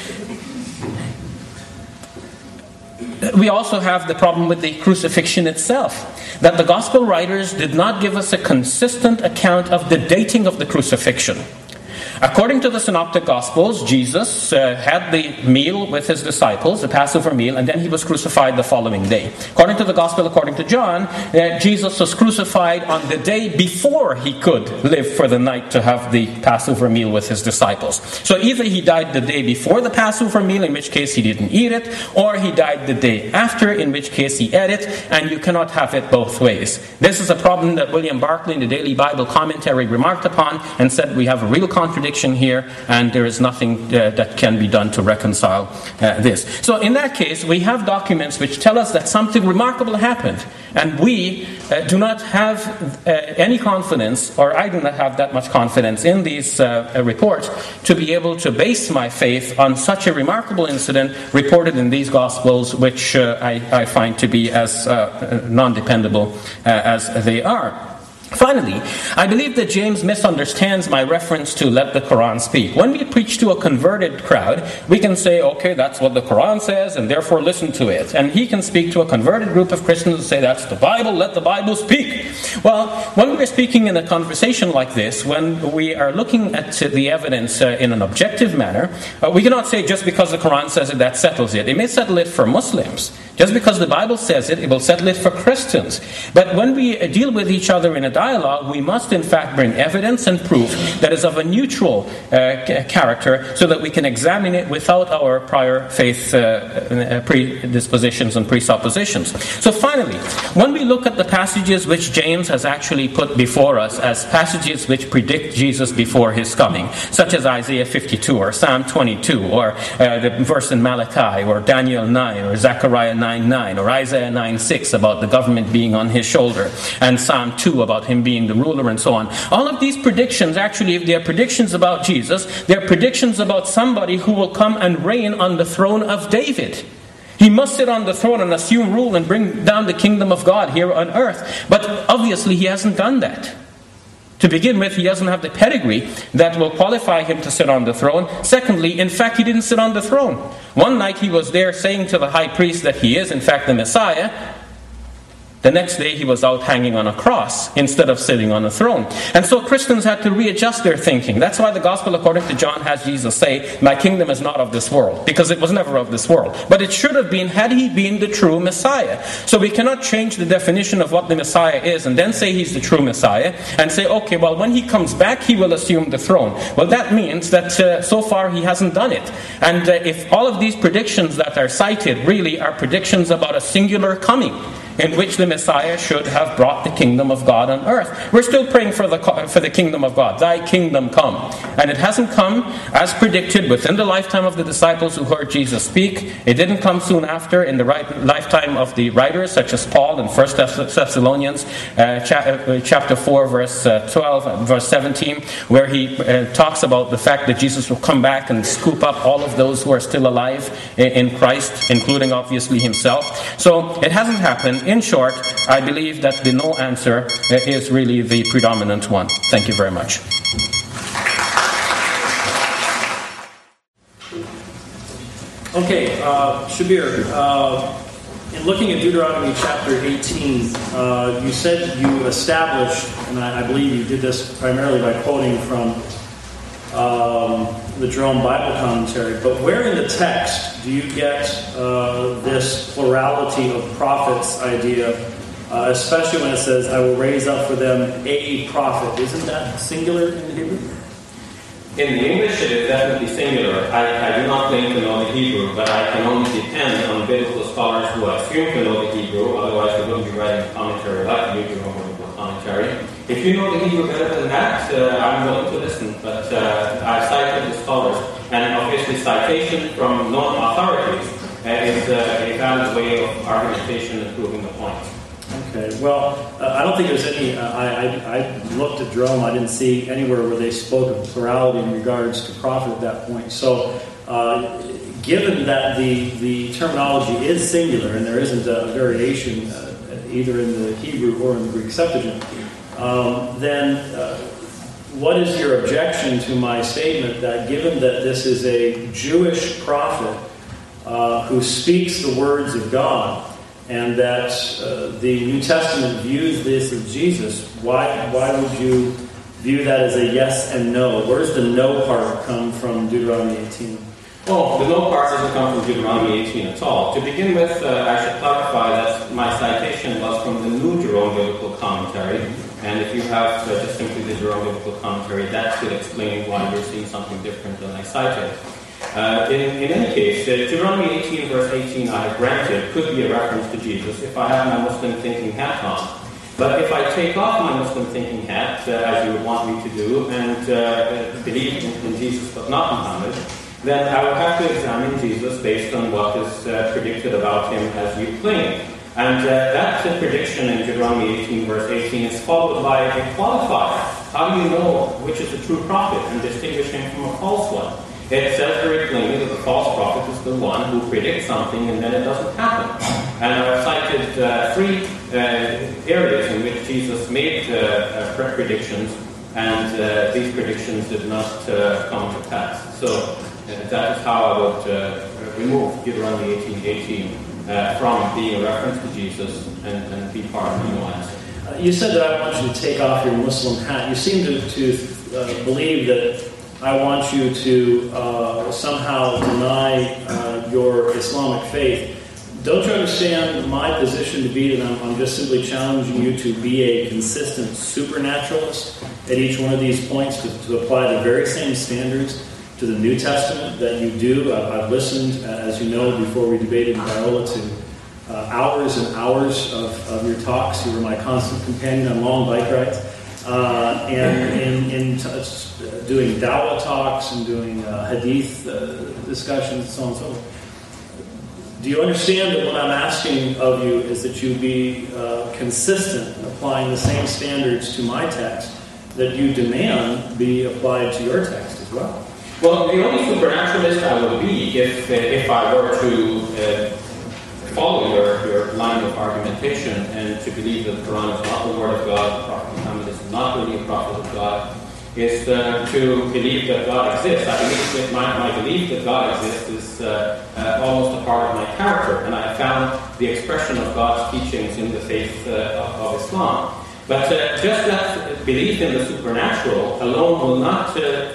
We also have the problem with the crucifixion itself, that the gospel writers did not give us a consistent account of the dating of the crucifixion. According to the Synoptic Gospels, Jesus uh, had the meal with his disciples, the Passover meal, and then he was crucified the following day. According to the Gospel, according to John, uh, Jesus was crucified on the day before he could live for the night to have the Passover meal with his disciples. So either he died the day before the Passover meal, in which case he didn't eat it, or he died the day after, in which case he ate it, and you cannot have it both ways. This is a problem that William Barclay in the Daily Bible Commentary remarked upon and said we have a real contradiction here, and there is nothing uh, that can be done to reconcile uh, this. So in that case, we have documents which tell us that something remarkable happened, and we uh, do not have uh, any confidence, or I do not have that much confidence in these uh, reports to be able to base my faith on such a remarkable incident reported in these Gospels, which uh, I, I find to be as uh, non-dependable uh, as they are. Finally, I believe that James misunderstands my reference to let the Quran speak. When we preach to a converted crowd, we can say, okay, that's what the Quran says, and therefore listen to it. And he can speak to a converted group of Christians and say, that's the Bible, let the Bible speak. Well, when we're speaking in a conversation like this, when we are looking at the evidence uh, in an objective manner, uh, we cannot say just because the Quran says it, that settles it. It may settle it for Muslims. Just because the Bible says it, it will settle it for Christians. But when we deal with each other in a dialogue, we must in fact bring evidence and proof that is of a neutral uh, character so that we can examine it without our prior faith uh, predispositions and presuppositions. So finally, when we look at the passages which James has actually put before us as passages which predict Jesus before his coming, such as Isaiah fifty-two or Psalm twenty-two or uh, the verse in Malachi or Daniel nine or Zechariah nine nine or Isaiah nine six about the government being on his shoulder, and Psalm two about him being the ruler and so on. All of these predictions, actually, if they are predictions about Jesus, they're predictions about somebody who will come and reign on the throne of David. He must sit on the throne and assume rule and bring down the kingdom of God here on earth. But obviously he hasn't done that. To begin with, he doesn't have the pedigree that will qualify him to sit on the throne. Secondly, in fact, he didn't sit on the throne. One night he was there saying to the high priest that he is, in fact, the Messiah. The next day he was out hanging on a cross instead of sitting on a throne. And so Christians had to readjust their thinking. That's why the Gospel according to John has Jesus say, "My kingdom is not of this world," because it was never of this world. But it should have been had he been the true Messiah. So we cannot change the definition of what the Messiah is and then say he's the true Messiah and say, okay, well, when he comes back he will assume the throne. Well, that means that uh, so far he hasn't done it. And uh, if all of these predictions that are cited really are predictions about a singular coming, in which the Messiah should have brought the kingdom of God on earth. We're still praying for the for the kingdom of God. Thy kingdom come. And it hasn't come as predicted within the lifetime of the disciples who heard Jesus speak. It didn't come soon after in the right, lifetime of the writers such as Paul in First Thessalonians uh, cha- chapter four, verse uh, twelve, and verse seventeen, where he uh, talks about the fact that Jesus will come back and scoop up all of those who are still alive in Christ, including obviously himself. So it hasn't happened. In short, I believe that the no answer is really the predominant one. Thank you very much. Okay, uh, Shabir, uh, in looking at Deuteronomy chapter eighteen, uh, you said you established, and I, I believe you did this primarily by quoting from um, the Jerome Bible commentary, but where in the text do you get uh, this plurality of prophets idea, uh, especially when it says, I will raise up for them a prophet? Isn't that singular in Hebrew? In the English, it is definitely singular. I, I do not claim to know the Hebrew, but I can only depend on biblical scholars who assume to know the Hebrew, otherwise they wouldn't be writing commentary like the Hebrew biblical commentary. If you know the Hebrew better than that, uh, I'm willing to listen, but uh, I've cited the scholars, and obviously citation from known authorities uh, is uh, a valid way of argumentation and proving the point. Okay, well, uh, I don't think there's any, uh, I, I, I looked at Jerome, I didn't see anywhere where they spoke of plurality in regards to prophet at that point. So, uh, given that the, the terminology is singular and there isn't a variation uh, either in the Hebrew or in the Greek Septuagint, um, then uh, what is your objection to my statement that given that this is a Jewish prophet uh, who speaks the words of God, and that uh, the New Testament views this as Jesus, why why would you view that as a yes and no? Where does the no part come from Deuteronomy eighteen? Well, the no part doesn't come from Deuteronomy eighteen at all. To begin with, uh, I should clarify that my citation was from the New Jerome Biblical Commentary, and if you have uh, just simply the Jerome Biblical Commentary, that could explain why you're seeing something different than I cited. Uh, in, in any case, uh, Deuteronomy eighteen verse eighteen, I have granted, could be a reference to Jesus if I have my Muslim thinking hat on. But if I take off my Muslim thinking hat, uh, as you would want me to do, and uh, believe in, in Jesus but not Muhammad, then I would have to examine Jesus based on what is uh, predicted about him as you claim. And uh, that uh, prediction in Deuteronomy eighteen verse eighteen is followed by a qualifier. How do you know which is the true prophet and distinguish him from a false one? It says very plainly that the false prophet is the one who predicts something and then it doesn't happen. And I've cited uh, three uh, areas in which Jesus made uh, uh, predictions, and uh, these predictions did not uh, come to pass. So uh, that is how I would uh, remove Deuteronomy eighteen eighteen uh, from being a reference to Jesus and, and be part of the no answer. Uh, you said that I want you to take off your Muslim hat. You seem to, to uh, believe that I want you to uh, somehow deny uh, your Islamic faith. Don't you understand my position to be that I'm, I'm just simply challenging you to be a consistent supernaturalist at each one of these points, to, to apply the very same standards to the New Testament that you do? I've, I've listened, as you know, before we debated in Biola, to uh, hours and hours of, of your talks. You were my constant companion on long bike rides. Uh, and in, in t- doing dawah talks and doing uh, hadith uh, discussions and so on and so forth. do you understand that what I'm asking of you is that you be uh, consistent in applying the same standards to my text that you demand be applied to your text as well? Well, the only supernaturalist I would be if uh, if I were to uh, follow your, your line of argumentation and to believe that the Quran is not the word of God, the Prophet Muhammad is not really a prophet of God, is uh, to believe that God exists. I believe that my, my belief that God exists is uh, uh, almost a part of my character, and I found the expression of God's teachings in the faith uh, of, of Islam. But uh, just that belief in the supernatural alone will not uh,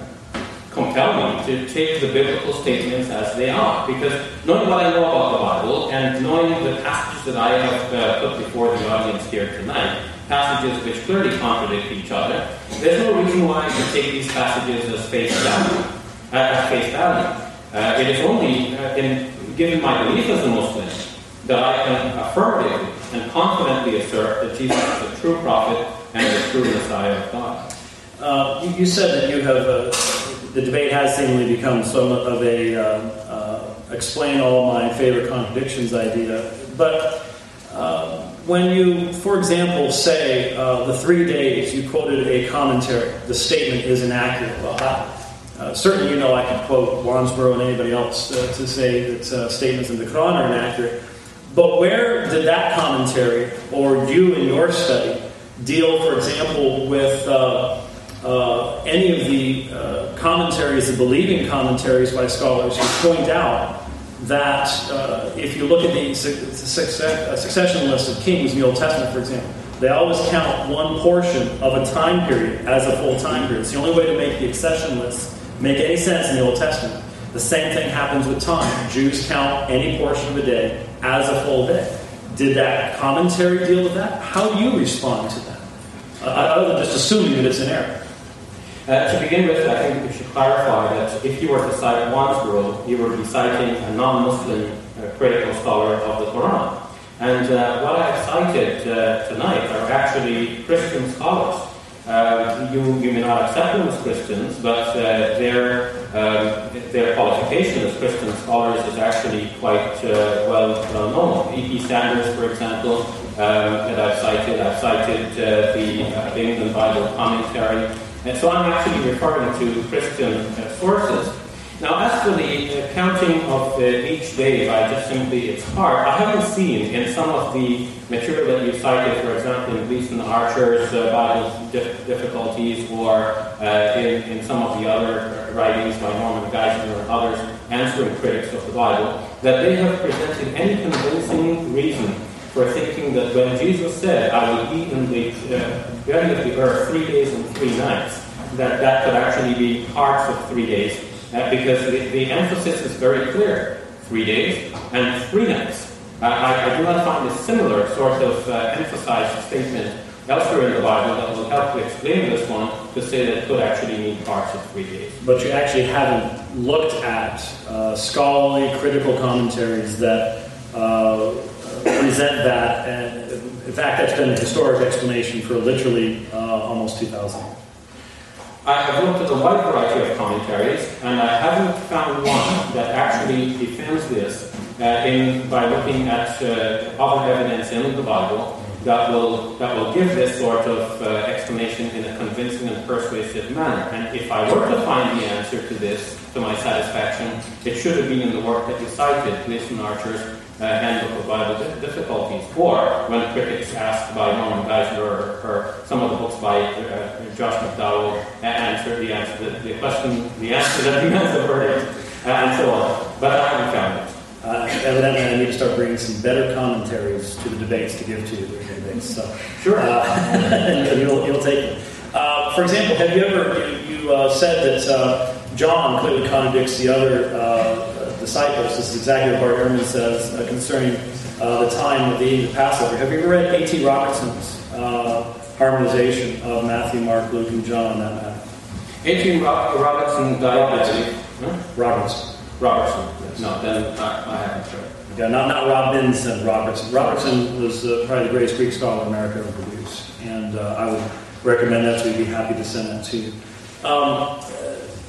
compel me to take the biblical statements as they are, because knowing what I know about the Bible and knowing the passages that I have uh, put before the audience here tonight, passages which clearly contradict each other, there's no reason why I should take these passages as face value. Uh, as face value. Uh, it is only uh, in given my belief as a Muslim that I can affirmatively and confidently assert that Jesus is the true prophet and the true Messiah of God. Uh, you, you said that you have, uh, the debate has seemingly become somewhat of a uh, uh, explain all my favorite contradictions idea. But uh, when you, for example, say uh, the three days, you quoted a commentary, the statement is inaccurate. Well, I, uh, certainly you know I can quote Wansboro and anybody else uh, to say that uh, statements in the Quran are inaccurate. But where did that commentary, or you in your study, deal, for example, with uh, uh, any of the uh, commentaries, the believing commentaries by scholars who point out that uh, if you look at the su- success- succession list of kings in the Old Testament, for example, they always count one portion of a time period as a full time period. It's the only way to make the accession list make any sense in the Old Testament. The same thing happens with time. Jews count any portion of a day as a full day. Did that commentary deal with that? How do you respond to that? Uh, other than just assuming that it's an error. Uh, to begin with, I think we should clarify that if you were to cite Wansboro, you would be citing a non-Muslim uh, critical scholar of the Quran. And uh, what I have cited uh, tonight are actually Christian scholars. Uh, you, you may not accept them as Christians, but uh, their um, their qualification as Christian scholars is actually quite uh, well, well known. E P Sanders, for example, um, that I've cited. I've cited uh, the uh, England Bible Commentary. And so I'm actually referring to Christian uh, sources. Now, as for the uh, counting of uh, each day by just simply its part, I haven't seen in some of the material that you cited, for example, in Gleason Archer's uh, Bible dif- difficulties, or uh, in, in some of the other writings by Norman Geisler and others answering critics of the Bible, that they have presented any convincing reason for thinking that when Jesus said, I will eat in the uh, end of the earth three days and three nights, that that could actually be parts of three days. Uh, because the, the emphasis is very clear. Three days and three nights. Uh, I, I do not find a similar sort of uh, emphasized statement elsewhere in the Bible that will help to explain this one, to say that it could actually mean parts of three days. But you actually haven't looked at uh, scholarly, critical commentaries that uh, present that. And in fact, that's been a historic explanation for literally uh, almost two thousand years. I have looked at a wide variety of commentaries, and I haven't found one that actually defends this uh, in, by looking at uh, other evidence in the Bible that will that will give this sort of uh, explanation in a convincing and persuasive manner. And if I were to find the answer to this to my satisfaction, it should have been in the work that you cited, Gleason Archer's uh, Handbook of Bible Difficulties, or when critics asked by Norman Geisler or, or some of the books by uh, Josh McDowell answered the answer, the, the question, the answer that demands the verdict, uh, and so on. But I haven't found it. Uh, evidently, I need to start bringing some better commentaries to the debates to give to you during the debates. So, sure, uh, and you'll, you'll take them. Uh, for example, have you ever you, you uh, said that uh, John clearly contradicts the other uh, disciples? This is exactly what Bart Ehrman says uh, concerning uh, the time of the eating of Passover. Have you ever read A T Robertson's uh, harmonization of Matthew, Mark, Luke, and John on that matter? A T Robertson died. Robertson. Huh? Robertson. Robertson. No, then I, I haven't heard. Yeah, not not Robinson. Robertson. Robertson was uh, probably the greatest Greek scholar America ever produced, and uh, I would recommend that. So we'd be happy to send that to you. Um,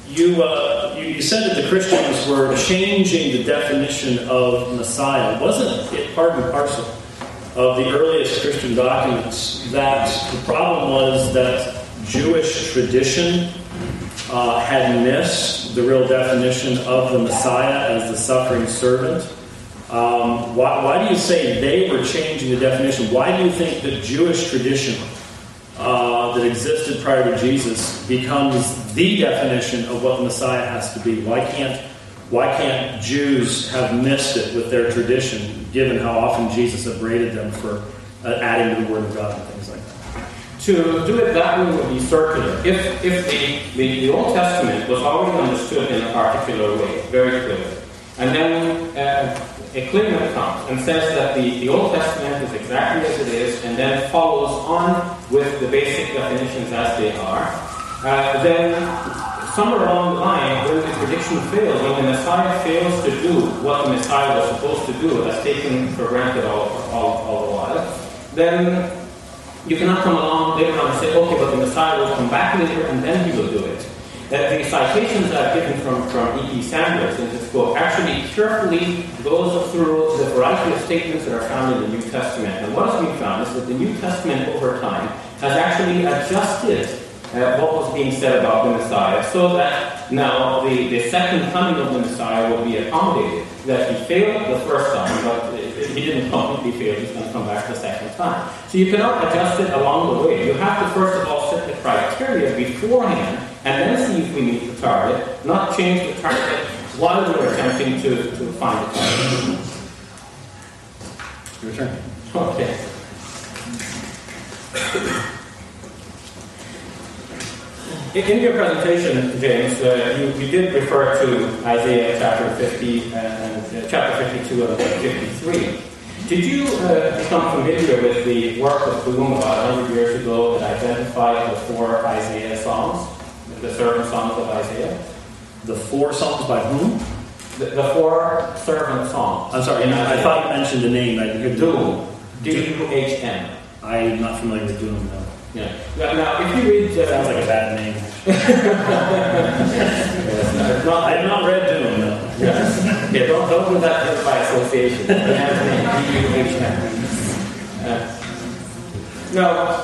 You, uh, you you said that the Christians were changing the definition of Messiah. Wasn't it part and parcel of the earliest Christian documents that the problem was that Jewish tradition uh, had missed the real definition of the Messiah as the suffering servant? Um, why, why do you say they were changing the definition? Why do you think that Jewish tradition Uh, that existed prior to Jesus becomes the definition of what the Messiah has to be? Why can't why can't Jews have missed it with their tradition, given how often Jesus upbraided them for uh, adding to the Word of God and things like that? To do it that way would be circular. If if the, the, the Old Testament was already understood in a particular way, very clearly, and then uh, a claimant comes and says that the, the Old Testament is exactly as it is, and then follows on with the basic definitions as they are, uh, then somewhere along the line, when the prediction fails, when the Messiah fails to do what the Messiah was supposed to do, as taken for granted all, all, all the while, then you cannot come along later on and say, okay, but the Messiah will come back later and then he will do it. Uh, the citations I've given from, from E P Sanders in this book actually carefully goes through the variety of statements that are found in the New Testament. And what has been found is that the New Testament over time has actually adjusted uh, what was being said about the Messiah so that now the, the second coming of the Messiah will be accommodated. That he failed the first time, but he didn't completely fail, he's going to come back the second time. So you cannot adjust it along the way. You have to first of all set the criteria beforehand and then see if we meet the target, not change the target while we're attempting to, to find the target. Your turn. Okay. In your presentation, James, uh, you, you did refer to Isaiah chapter fifty and uh, chapter fifty-two and fifty-three. Did you uh, become familiar with the work of Boom about one hundred years ago that identified the four Isaiah Psalms, the servant songs of Isaiah? The four songs by whom? The, the four servant songs. I'm sorry, I, I thought you mentioned the name. I think Doom. D U H M. I'm not familiar with Doom, no. Yeah. Now, if you read... Uh, Sounds like a bad name. yes, not, I've not read Doom, no. Yes. Yeah, don't, don't do that just by association. D U H M. Uh, now,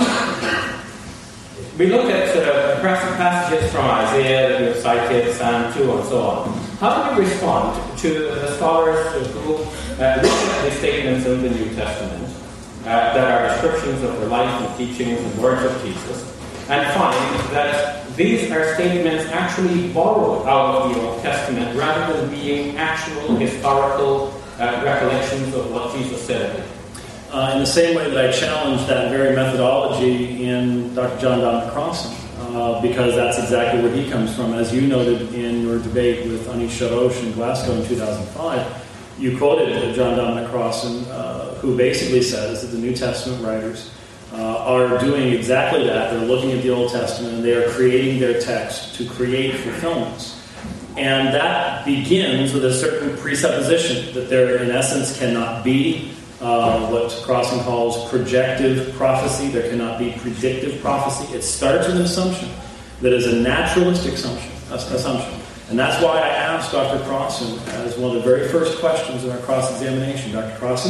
we look at uh, passages from Isaiah that we have cited, Psalm two, and so on. How do you respond to the scholars who uh, look at the statements in the New Testament uh, that are descriptions of the life and teachings and words of Jesus, and find that these are statements actually borrowed out of the Old Testament rather than being actual historical uh, recollections of what Jesus said? Uh, in the same way that I challenged that very methodology in Doctor John Dominic Crossan, uh, because that's exactly where he comes from. As you noted in your debate with Anish Sharosh in Glasgow in two thousand five, you quoted John Dominic Crossan, uh, who basically says that the New Testament writers uh, are doing exactly that. They're looking at the Old Testament and they are creating their text to create fulfillments. And that begins with a certain presupposition that there, in essence, cannot be Uh, what Crossan calls projective prophecy. There cannot be predictive prophecy. It starts with an assumption that is a naturalistic assumption. assumption. And that's why I asked Doctor Crossan, as one of the very first questions in our cross-examination, Doctor Crossan,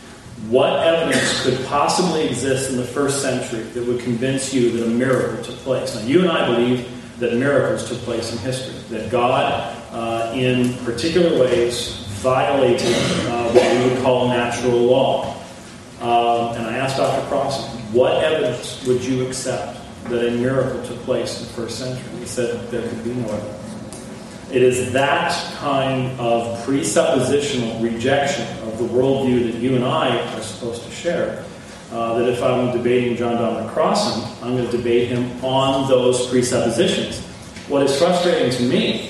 what evidence could possibly exist in the first century that would convince you that a miracle took place? Now, you and I believe that miracles took place in history, that God, uh, in particular ways, violated uh, what we would call natural law. Um, and I asked Doctor Crossan, what evidence would you accept that a miracle took place in the first century? He said there could be no evidence. It is that kind of presuppositional rejection of the worldview that you and I are supposed to share, uh, that if I'm debating John Dominic Crossan, I'm going to debate him on those presuppositions. What is frustrating to me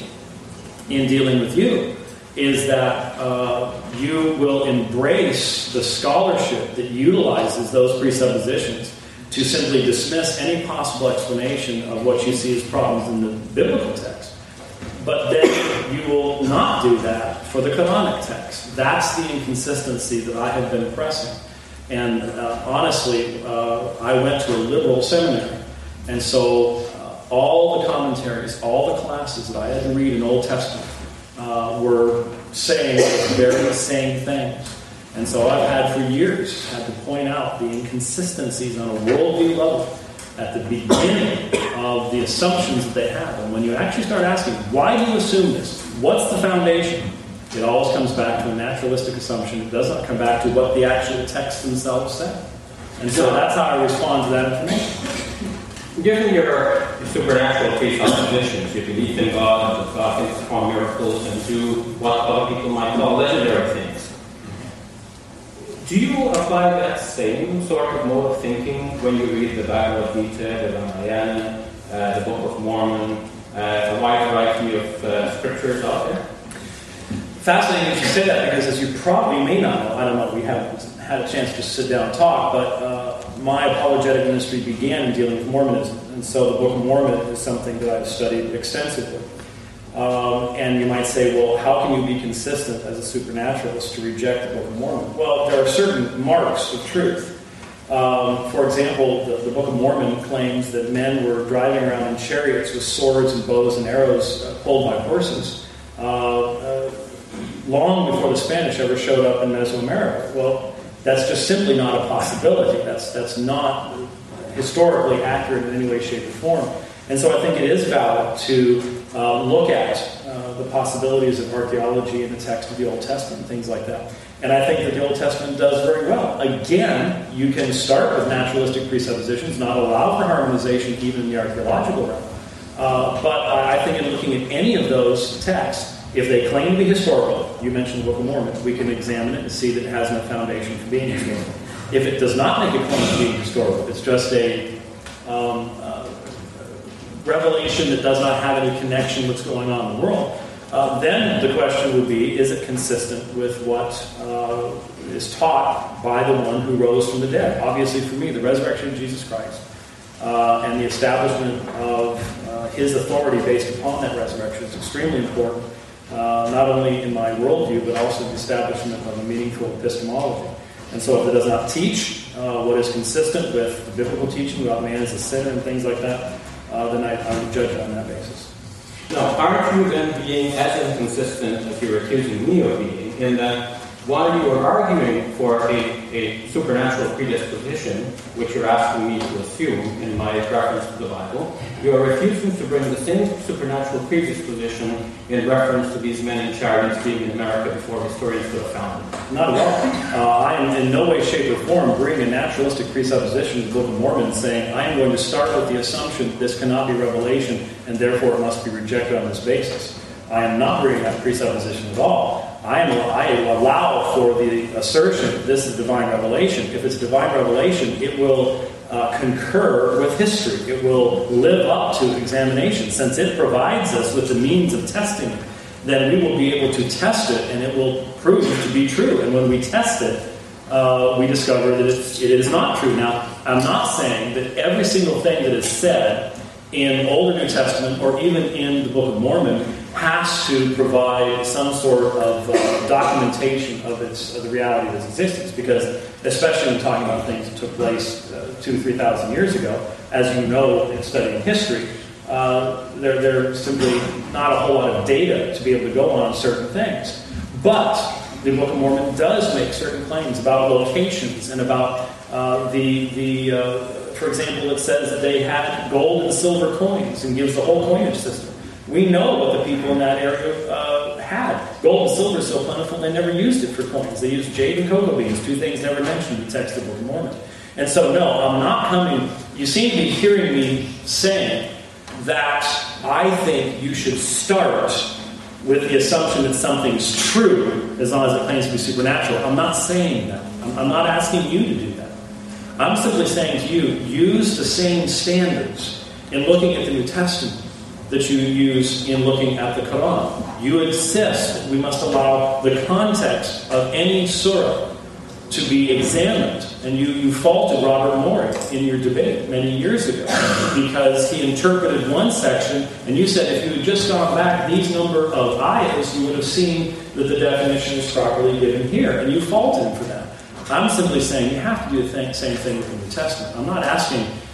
in dealing with you is that uh, you will embrace the scholarship that utilizes those presuppositions to simply dismiss any possible explanation of what you see as problems in the biblical text. But then you will not do that for the Quranic text. That's the inconsistency that I have been pressing. And uh, honestly, uh, I went to a liberal seminary. And so uh, all the commentaries, all the classes that I had to read in Old Testament uh, were saying the very same things. And so I've had for years had to point out the inconsistencies on a worldview level at the beginning of the assumptions that they have. And when you actually start asking, why do you assume this? What's the foundation? It always comes back to a naturalistic assumption. It does not come back to what the actual texts themselves say. And so that's how I respond to that information. Given your supernatural presuppositions, you believe in God, that God can perform miracles and do what other people might call legendary things. Do you apply that same sort of mode of thinking when you read the Bhagavad Gita, the Ramayana, uh, the Book of Mormon, uh, a wide variety of uh, scriptures out there? Fascinating that you say that, because as you probably may not know, I don't know, we haven't had a chance to sit down and talk, but uh, my apologetic ministry began in dealing with Mormonism, and so the Book of Mormon is something that I've studied extensively. Um, and you might say, well, how can you be consistent as a supernaturalist to reject the Book of Mormon? Well, there are certain marks of truth. Um, for example, the, the Book of Mormon claims that men were driving around in chariots with swords and bows and arrows uh, pulled by horses uh, uh, long before the Spanish ever showed up in Mesoamerica. Well, that's just simply not a possibility. That's, that's not historically accurate in any way, shape, or form. And so I think it is valid to uh, look at uh, the possibilities of archaeology in the text of the Old Testament, things like that. And I think that the Old Testament does very well. Again, you can start with naturalistic presuppositions, not allow for harmonization even in the archaeological realm. Uh, but I think in looking at any of those texts, if they claim to be historical, you mentioned the Book of Mormon, we can examine it and see that it has no foundation for being historical. If it does not make a claim to being historical, it's just a um, uh, revelation that does not have any connection with what's going on in the world, uh, then the question would be, is it consistent with what uh, is taught by the one who rose from the dead? Obviously, for me, the resurrection of Jesus Christ uh, and the establishment of uh, his authority based upon that resurrection is extremely important, uh, not only in my worldview, but also the establishment of a meaningful epistemology. And so if it does not teach uh, what is consistent with the biblical teaching about man as a sinner and things like that, uh, then I, I would judge it on that basis. Now, aren't you then being as inconsistent as you're accusing me of being, in that while you are arguing for a, a supernatural predisposition, which you're asking me to assume in my reference to the Bible, you are refusing to bring the same supernatural predisposition in reference to these men in chariots being in America before historians could have found them? Not at all. Uh, I am in no way, shape, or form bringing a naturalistic presupposition to the Book of Mormon saying, I am going to start with the assumption that this cannot be revelation and therefore it must be rejected on this basis. I am not bringing that presupposition at all. I am I allow for the assertion that this is divine revelation. If it's divine revelation, it will uh, concur with history. It will live up to examination. Since it provides us with the means of testing it, then we will be able to test it, and it will prove to be true. And when we test it, uh, we discover that it, it is not true. Now, I'm not saying that every single thing that is said in Old or New Testament, or even in the Book of Mormon, has to provide some sort of uh, documentation of its of the reality of its existence, because especially when talking about things that took place uh, two, three thousand years ago, as you know in studying history, uh, there there's simply not a whole lot of data to be able to go on certain things. But the Book of Mormon does make certain claims about locations and about uh, the the. Uh, for example, it says that they had gold and silver coins and gives the whole coinage system. We know what the people in that area uh, had. Gold and silver is so plentiful, they never used it for coins. They used jade and cocoa beans, two things never mentioned in the text of the Book of Mormon. And so, no, I'm not coming... You seem to be hearing me saying that I think you should start with the assumption that something's true as long as it claims to be supernatural. I'm not saying that. I'm, I'm not asking you to do that. I'm simply saying to you, use the same standards in looking at the New Testament that you use in looking at the Quran. You insist that we must allow the context of any surah to be examined. And you, you faulted Robert Morey in your debate many years ago because he interpreted one section, and you said if you had just gone back these number of ayahs, you would have seen that the definition is properly given here. And you faulted him for that. I'm simply saying you have to do the thing, same thing with the New Testament. I'm not asking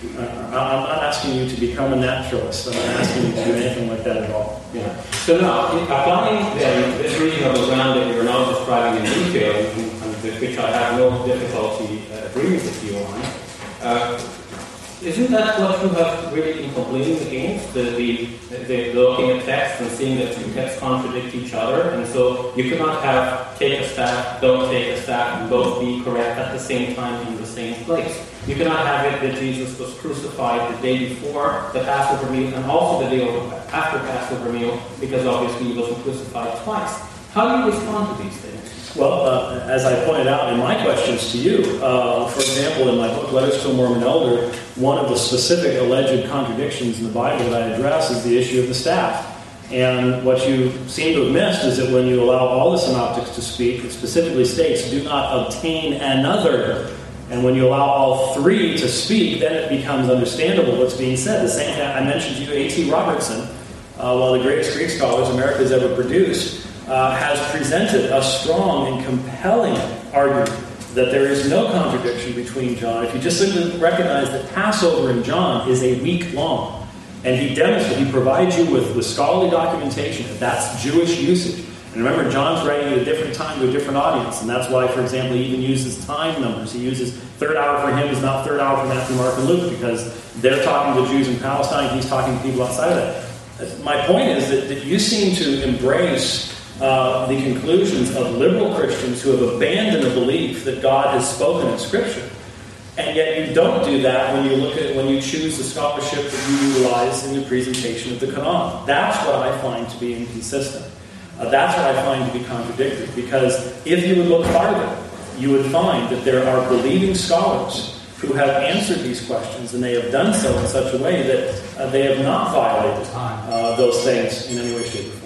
Uh, I'm not asking you to become a naturalist. I'm not asking you to do anything like that at all. Yeah. So now, applying then this reasonable ground that you're now describing in detail, and with which I have no difficulty uh, agreeing with you on, uh, isn't that what you have really been complaining against? The, the, the looking at text and seeing that two texts contradict each other, and so you cannot have take a staff, don't take a staff, and both be correct at the same time in the same place. You cannot have it that Jesus was crucified the day before the Passover meal and also the day after Passover meal, because obviously he wasn't crucified twice. How do you respond to these things? Well, uh, as I pointed out in my questions to you, uh, for example, in my book, Letters to a Mormon Elder, one of the specific alleged contradictions in the Bible that I address is the issue of the staff. And what you seem to have missed is that when you allow all the synoptics to speak, it specifically states, do not obtain another. And when you allow all three to speak, then it becomes understandable what's being said. The same thing I mentioned to you, A T Robertson, uh, one of the greatest Greek scholars America has ever produced, uh, has presented a strong and compelling argument that there is no contradiction between John. If you just simply recognize that Passover in John is a week long, and he demonstrates, he provides you with, with scholarly documentation that that's Jewish usage. And remember, John's writing at a different time to a different audience, and that's why, for example, he even uses time numbers. He uses third hour for him is not third hour for Matthew, Mark, and Luke, because they're talking to Jews in Palestine, he's talking to people outside of that. My point is that, that you seem to embrace uh, the conclusions of liberal Christians who have abandoned the belief that God has spoken in Scripture. And yet you don't do that when you look at when you choose the scholarship that you utilize in the presentation of the Quran. That's what I find to be inconsistent. Uh, that's what I find to be contradictory, because if you would look farther, you would find that there are believing scholars who have answered these questions, and they have done so in such a way that uh, they have not violated uh, those things in any way, shape, or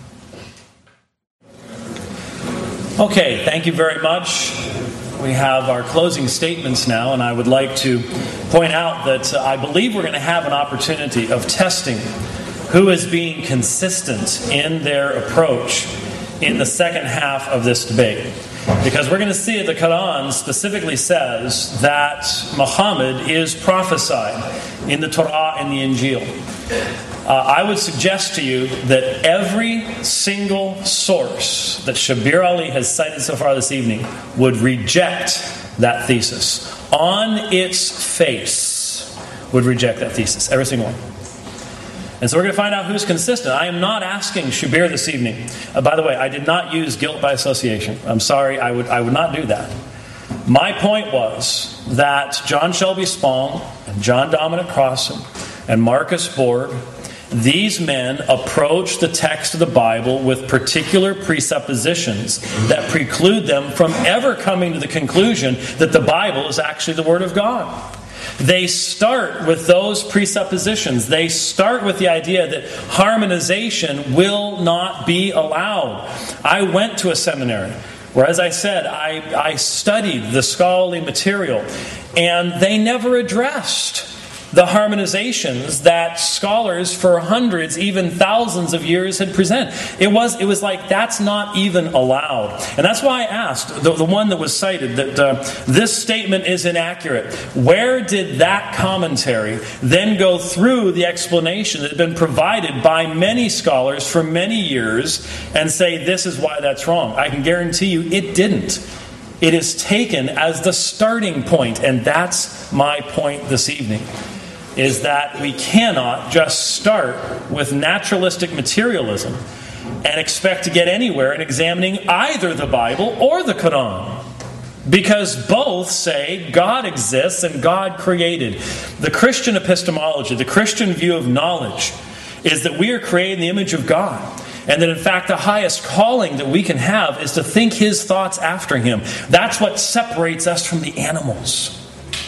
form. Okay, thank you very much. We have our closing statements now, and I would like to point out that uh, I believe we're going to have an opportunity of testing who is being consistent in their approach in the second half of this debate. Because we're going to see that the Quran specifically says that Muhammad is prophesied in the Torah and the Injil. Uh, I would suggest to you that every single source that Shabir Ali has cited so far this evening would reject that thesis. On its face, would reject that thesis. Every single one. And so we're going to find out who's consistent. I am not asking Shabir this evening. Uh, by the way, I did not use guilt by association. I'm sorry, I would I would not do that. My point was that John Shelby Spong, and John Dominic Crossan, and Marcus Borg, these men approach the text of the Bible with particular presuppositions that preclude them from ever coming to the conclusion that the Bible is actually the Word of God. They start with those presuppositions. They start with the idea that harmonization will not be allowed. I went to a seminary where, as I said, I, I studied the scholarly material, and they never addressed the harmonizations that scholars for hundreds, even thousands of years had presented. It was it was like that's not even allowed. And that's why I asked, the, the one that was cited, that uh, this statement is inaccurate. Where did that commentary then go through the explanation that had been provided by many scholars for many years and say this is why that's wrong? I can guarantee you it didn't. It is taken as the starting point, and that's my point this evening. Is that we cannot just start with naturalistic materialism and expect to get anywhere in examining either the Bible or the Quran. Because both say God exists and God created. The Christian epistemology, the Christian view of knowledge, is that we are created in the image of God. And that in fact the highest calling that we can have is to think His thoughts after Him. That's what separates us from the animals.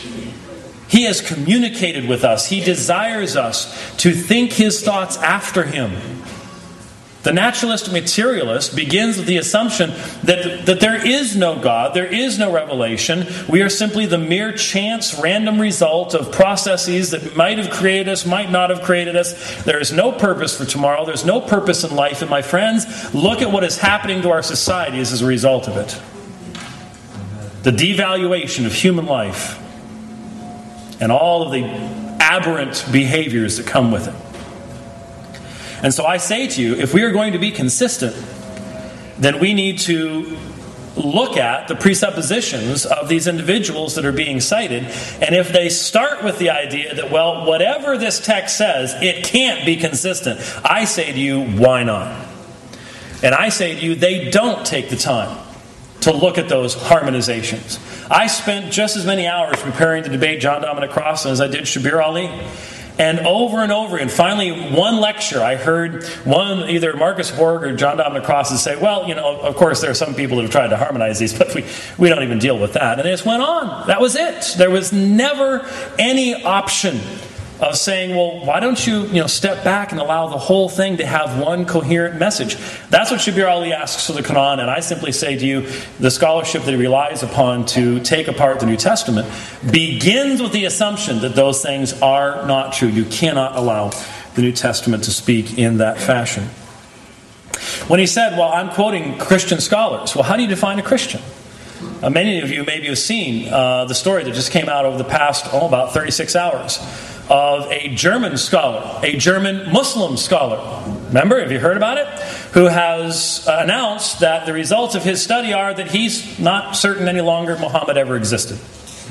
He has communicated with us. He desires us to think His thoughts after Him. The naturalist materialist begins with the assumption that, that there is no God, there is no revelation. We are simply the mere chance, random result of processes that might have created us, might not have created us. There is no purpose for tomorrow. There's no purpose in life. And my friends, look at what is happening to our society as a result of it. The devaluation of human life. and all of the aberrant behaviors that come with it. And so I say to you, if we are going to be consistent, then we need to look at the presuppositions of these individuals that are being cited. And if they start with the idea that, well, whatever this text says, it can't be consistent, I say to you, why not? And I say to you, they don't take the time to look at those harmonizations. I spent just as many hours preparing to debate John Dominic Crossan as I did Shabir Ali. And over and over again, finally, one lecture, I heard one, either Marcus Borg or John Dominic Crossan say, well, you know, of course there are some people that have tried to harmonize these, but we, we don't even deal with that. And it just went on. That was it. There was never any option of saying, well, why don't you, you know, step back and allow the whole thing to have one coherent message? That's what Shabir Ali asks for the Quran, and I simply say to you, the scholarship that he relies upon to take apart the New Testament begins with the assumption that those things are not true. You cannot allow the New Testament to speak in that fashion. When he said, well, I'm quoting Christian scholars, well, how do you define a Christian? Uh, many of you maybe have seen uh, the story that just came out over the past, oh, about thirty-six hours. Of a German scholar, a German Muslim scholar. Remember, have you heard about it? Who has uh, announced that the results of his study are that he's not certain any longer Muhammad ever existed.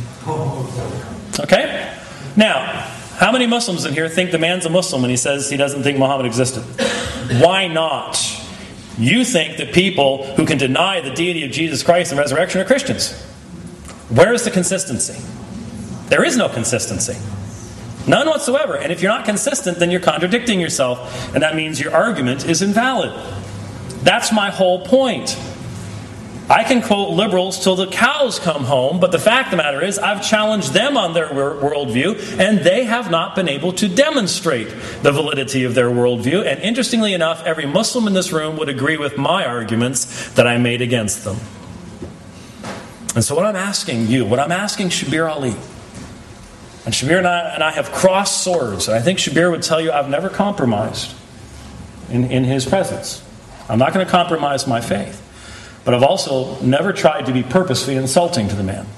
Okay? Now, how many Muslims in here think the man's a Muslim when he says he doesn't think Muhammad existed? Why not? You think that people who can deny the deity of Jesus Christ and resurrection are Christians. Where is the consistency? There is no consistency. None whatsoever. And if you're not consistent, then you're contradicting yourself. And that means your argument is invalid. That's my whole point. I can quote liberals till the cows come home, but the fact of the matter is I've challenged them on their worldview, and they have not been able to demonstrate the validity of their worldview. And interestingly enough, every Muslim in this room would agree with my arguments that I made against them. And so what I'm asking you, what I'm asking Shabir Ali, and Shabir and I, and I have crossed swords. And I think Shabir would tell you I've never compromised in, in his presence. I'm not going to compromise my faith. But I've also never tried to be purposely insulting to the man.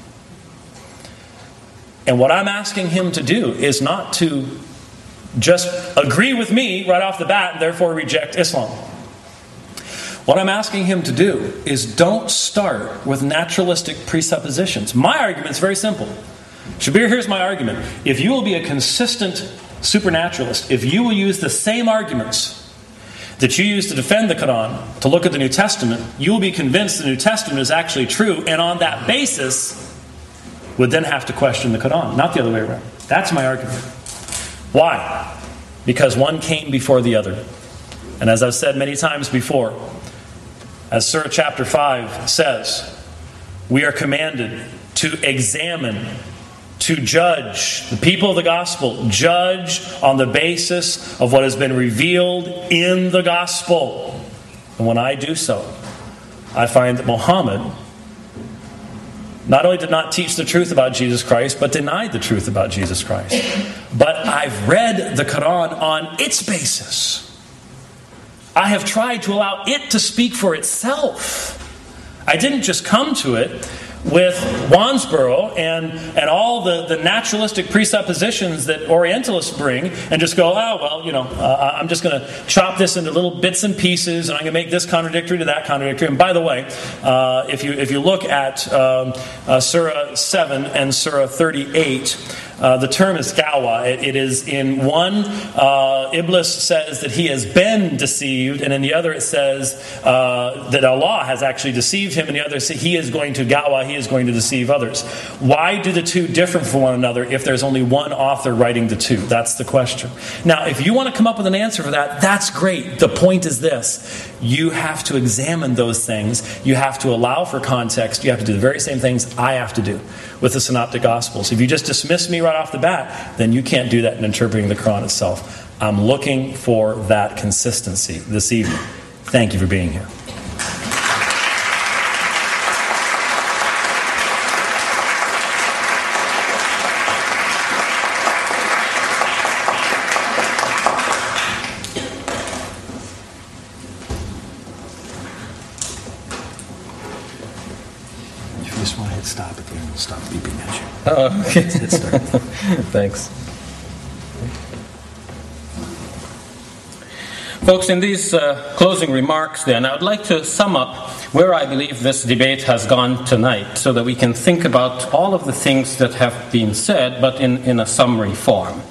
And what I'm asking him to do is not to just agree with me right off the bat and therefore reject Islam. What I'm asking him to do is don't start with naturalistic presuppositions. My argument is very simple. Shabir, here's my argument. If you will be a consistent supernaturalist, if you will use the same arguments that you use to defend the Quran, to look at the New Testament, you will be convinced the New Testament is actually true, and on that basis would then have to question the Quran, not the other way around. That's my argument. Why? Because one came before the other. And as I've said many times before, as Surah chapter five says, we are commanded to examine, to judge the people of the gospel, judge on the basis of what has been revealed in the gospel. And when I do so, I find that Muhammad not only did not teach the truth about Jesus Christ, but denied the truth about Jesus Christ. But I've read the Quran on its basis. I have tried to allow it to speak for itself. I didn't just come to it with Wansboro and, and all the, the naturalistic presuppositions that Orientalists bring and just go, oh, well, you know, uh, I'm just going to chop this into little bits and pieces and I'm going to make this contradictory to that contradictory. And by the way, uh, if you if you look at um, uh, Surah seven and Surah thirty-eight, uh, the term is gawa. It, it is in one, uh, Iblis says that he has been deceived, and in the other it says uh, that Allah has actually deceived him, and the other says he is going to gawa, he is going to deceive others. Why do the two differ from one another if there's only one author writing the two? That's the question. Now, if you want to come up with an answer for that, that's great. The point is this. You have to examine those things. You have to allow for context. You have to do the very same things I have to do with the Synoptic Gospels. If you just dismiss me right off the bat, then you can't do that in interpreting the Quran itself. I'm looking for that consistency this evening. Thank you for being here. If you just want to hit stop at the end, we'll stop beeping at you. Oh, okay. Hit start. Thanks. Folks, in these uh, closing remarks then, I would like to sum up where I believe this debate has gone tonight so that we can think about all of the things that have been said, but in, in a summary form.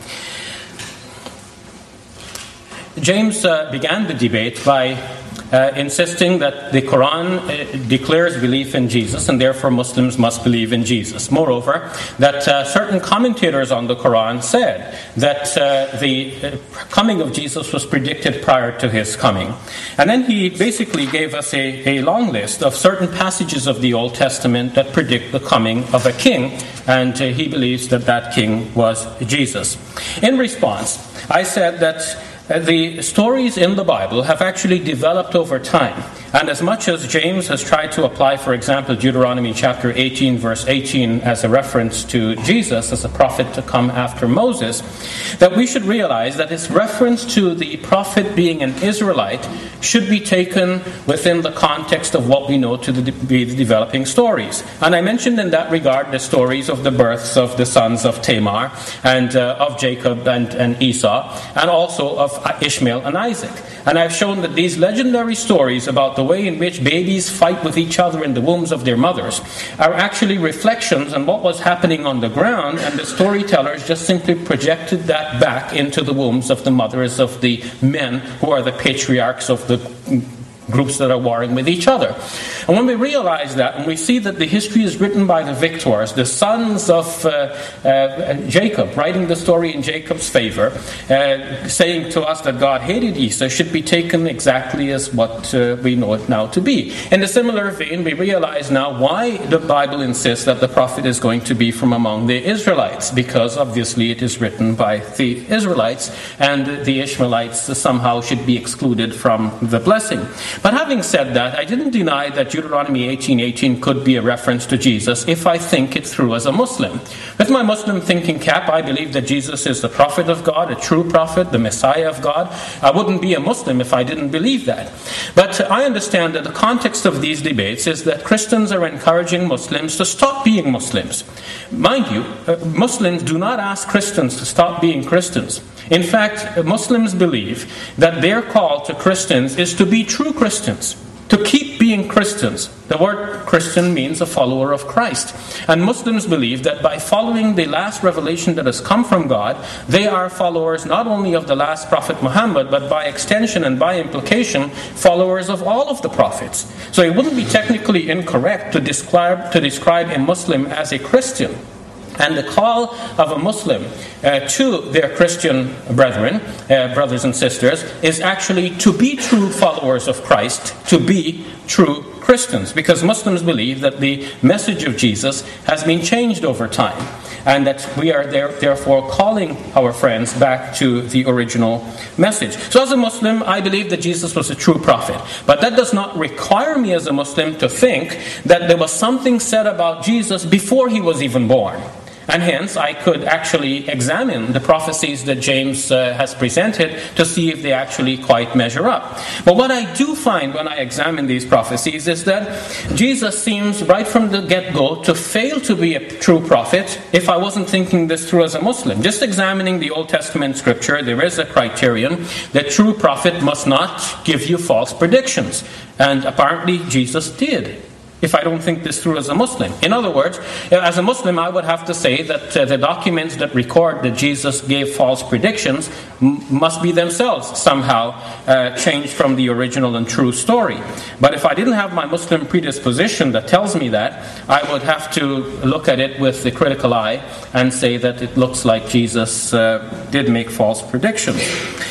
James uh, began the debate by uh, insisting that the Quran uh, declares belief in Jesus, and therefore Muslims must believe in Jesus. Moreover, that uh, certain commentators on the Quran said that uh, the uh, coming of Jesus was predicted prior to his coming. And then he basically gave us a, a long list of certain passages of the Old Testament that predict the coming of a king, and uh, he believes that that king was Jesus. In response, I said that the stories in the Bible have actually developed over time. And as much as James has tried to apply, for example, Deuteronomy chapter eighteen, verse eighteen, as a reference to Jesus as a prophet to come after Moses, that we should realize that its reference to the prophet being an Israelite should be taken within the context of what we know to be the developing stories. And I mentioned in that regard the stories of the births of the sons of Tamar and uh, of Jacob and, and Esau, and also of Ishmael and Isaac. And I've shown that these legendary stories about the way in which babies fight with each other in the wombs of their mothers are actually reflections on what was happening on the ground, and the storytellers just simply projected that back into the wombs of the mothers of the men who are the patriarchs of the groups that are warring with each other. And when we realize that, and we see that the history is written by the victors, the sons of uh, uh, Jacob, writing the story in Jacob's favor, uh, saying to us that God hated Esau, should be taken exactly as what uh, we know it now to be. In a similar vein, we realize now why the Bible insists that the prophet is going to be from among the Israelites, because obviously it is written by the Israelites, and the Ishmaelites somehow should be excluded from the blessing. But having said that, I didn't deny that Deuteronomy eighteen eighteen could be a reference to Jesus if I think it through as a Muslim. With my Muslim thinking cap, I believe that Jesus is the prophet of God, a true prophet, the Messiah of God. I wouldn't be a Muslim if I didn't believe that. But I understand that the context of these debates is that Christians are encouraging Muslims to stop being Muslims. Mind you, Muslims do not ask Christians to stop being Christians. In fact, Muslims believe that their call to Christians is to be true Christians, to keep being Christians. The word Christian means a follower of Christ. And Muslims believe that by following the last revelation that has come from God, they are followers not only of the last prophet Muhammad, but by extension and by implication, followers of all of the prophets. So it wouldn't be technically incorrect to describe, to describe a Muslim as a Christian. And the call of a Muslim uh, to their Christian brethren, uh, brothers and sisters, is actually to be true followers of Christ, to be true Christians. Because Muslims believe that the message of Jesus has been changed over time, and that we are there, therefore calling our friends back to the original message. So as a Muslim, I believe that Jesus was a true prophet. But that does not require me as a Muslim to think that there was something said about Jesus before he was even born. And hence, I could actually examine the prophecies that James uh, has presented to see if they actually quite measure up. But what I do find when I examine these prophecies is that Jesus seems right from the get-go to fail to be a true prophet if I wasn't thinking this through as a Muslim. Just examining the Old Testament scripture, there is a criterion that true prophet must not give you false predictions. And apparently Jesus did, if I don't think this through as a Muslim. In other words, as a Muslim, I would have to say that uh, the documents that record that Jesus gave false predictions m- must be themselves somehow uh, changed from the original and true story. But if I didn't have my Muslim predisposition that tells me that, I would have to look at it with the critical eye and say that it looks like Jesus uh, did make false predictions.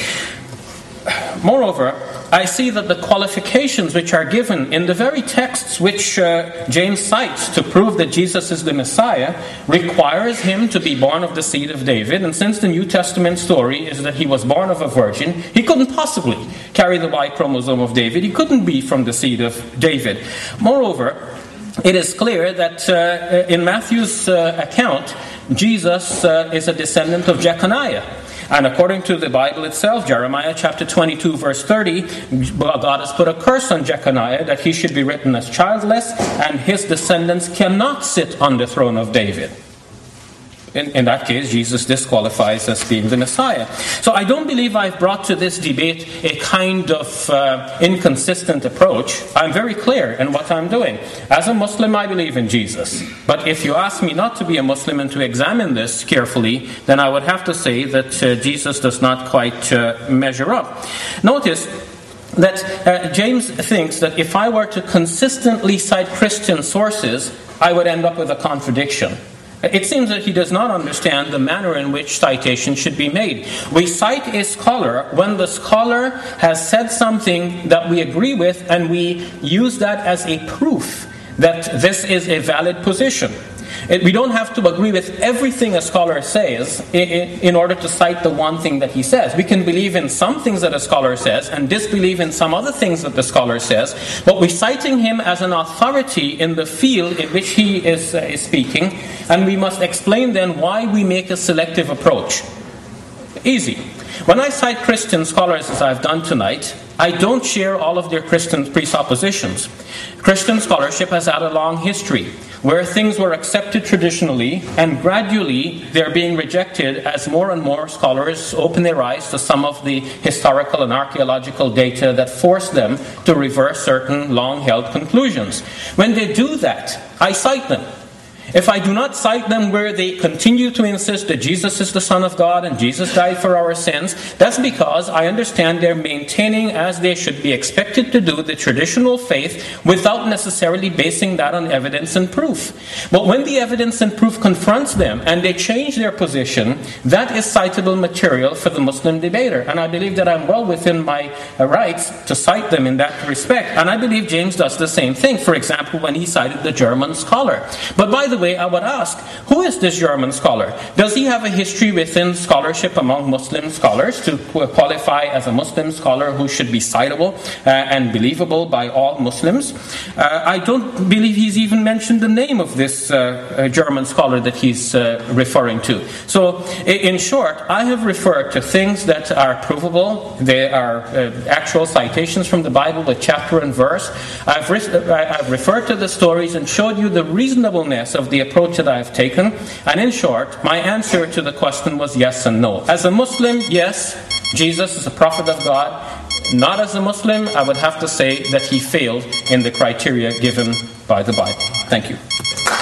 Moreover, I see that the qualifications which are given in the very texts which uh, James cites to prove that Jesus is the Messiah requires him to be born of the seed of David. And since the New Testament story is that he was born of a virgin, he couldn't possibly carry the Y chromosome of David. He couldn't be from the seed of David. Moreover, it is clear that uh, in Matthew's uh, account, Jesus uh, is a descendant of Jeconiah. And according to the Bible itself, Jeremiah chapter twenty-two, verse thirty, God has put a curse on Jeconiah that he should be written as childless, and his descendants cannot sit on the throne of David. In, in that case, Jesus disqualifies as being the Messiah. So I don't believe I've brought to this debate a kind of uh, inconsistent approach. I'm very clear in what I'm doing. As a Muslim, I believe in Jesus. But if you ask me not to be a Muslim and to examine this carefully, then I would have to say that uh, Jesus does not quite uh, measure up. Notice that uh, James thinks that if I were to consistently cite Christian sources, I would end up with a contradiction. It seems that he does not understand the manner in which citation should be made. We cite a scholar when the scholar has said something that we agree with, and we use that as a proof that this is a valid position. We don't have to agree with everything a scholar says in order to cite the one thing that he says. We can believe in some things that a scholar says and disbelieve in some other things that the scholar says, but we're citing him as an authority in the field in which he is, uh, is speaking, and we must explain then why we make a selective approach. Easy. When I cite Christian scholars, as I've done tonight, I don't share all of their Christian presuppositions. Christian scholarship has had a long history where things were accepted traditionally, and gradually they're being rejected as more and more scholars open their eyes to some of the historical and archaeological data that force them to reverse certain long-held conclusions. When they do that, I cite them. If I do not cite them where they continue to insist that Jesus is the Son of God and Jesus died for our sins, that's because I understand they're maintaining, as they should be expected to do, the traditional faith without necessarily basing that on evidence and proof. But when the evidence and proof confronts them and they change their position, that is citable material for the Muslim debater. And I believe that I'm well within my rights to cite them in that respect. And I believe James does the same thing, for example, when he cited the German scholar. But by the way, I would ask, who is this German scholar? Does he have a history within scholarship among Muslim scholars to qualify as a Muslim scholar who should be citable uh, and believable by all Muslims? Uh, I don't believe he's even mentioned the name of this uh, German scholar that he's uh, referring to. So, in short, I have referred to things that are provable. They are uh, actual citations from the Bible with chapter and verse. I've, re- I've referred to the stories and showed you the reasonableness of the approach that I have taken. And in short, my answer to the question was yes and no. As a Muslim, yes, Jesus is a prophet of God. Not as a Muslim, I would have to say that he failed in the criteria given by the Bible. Thank you.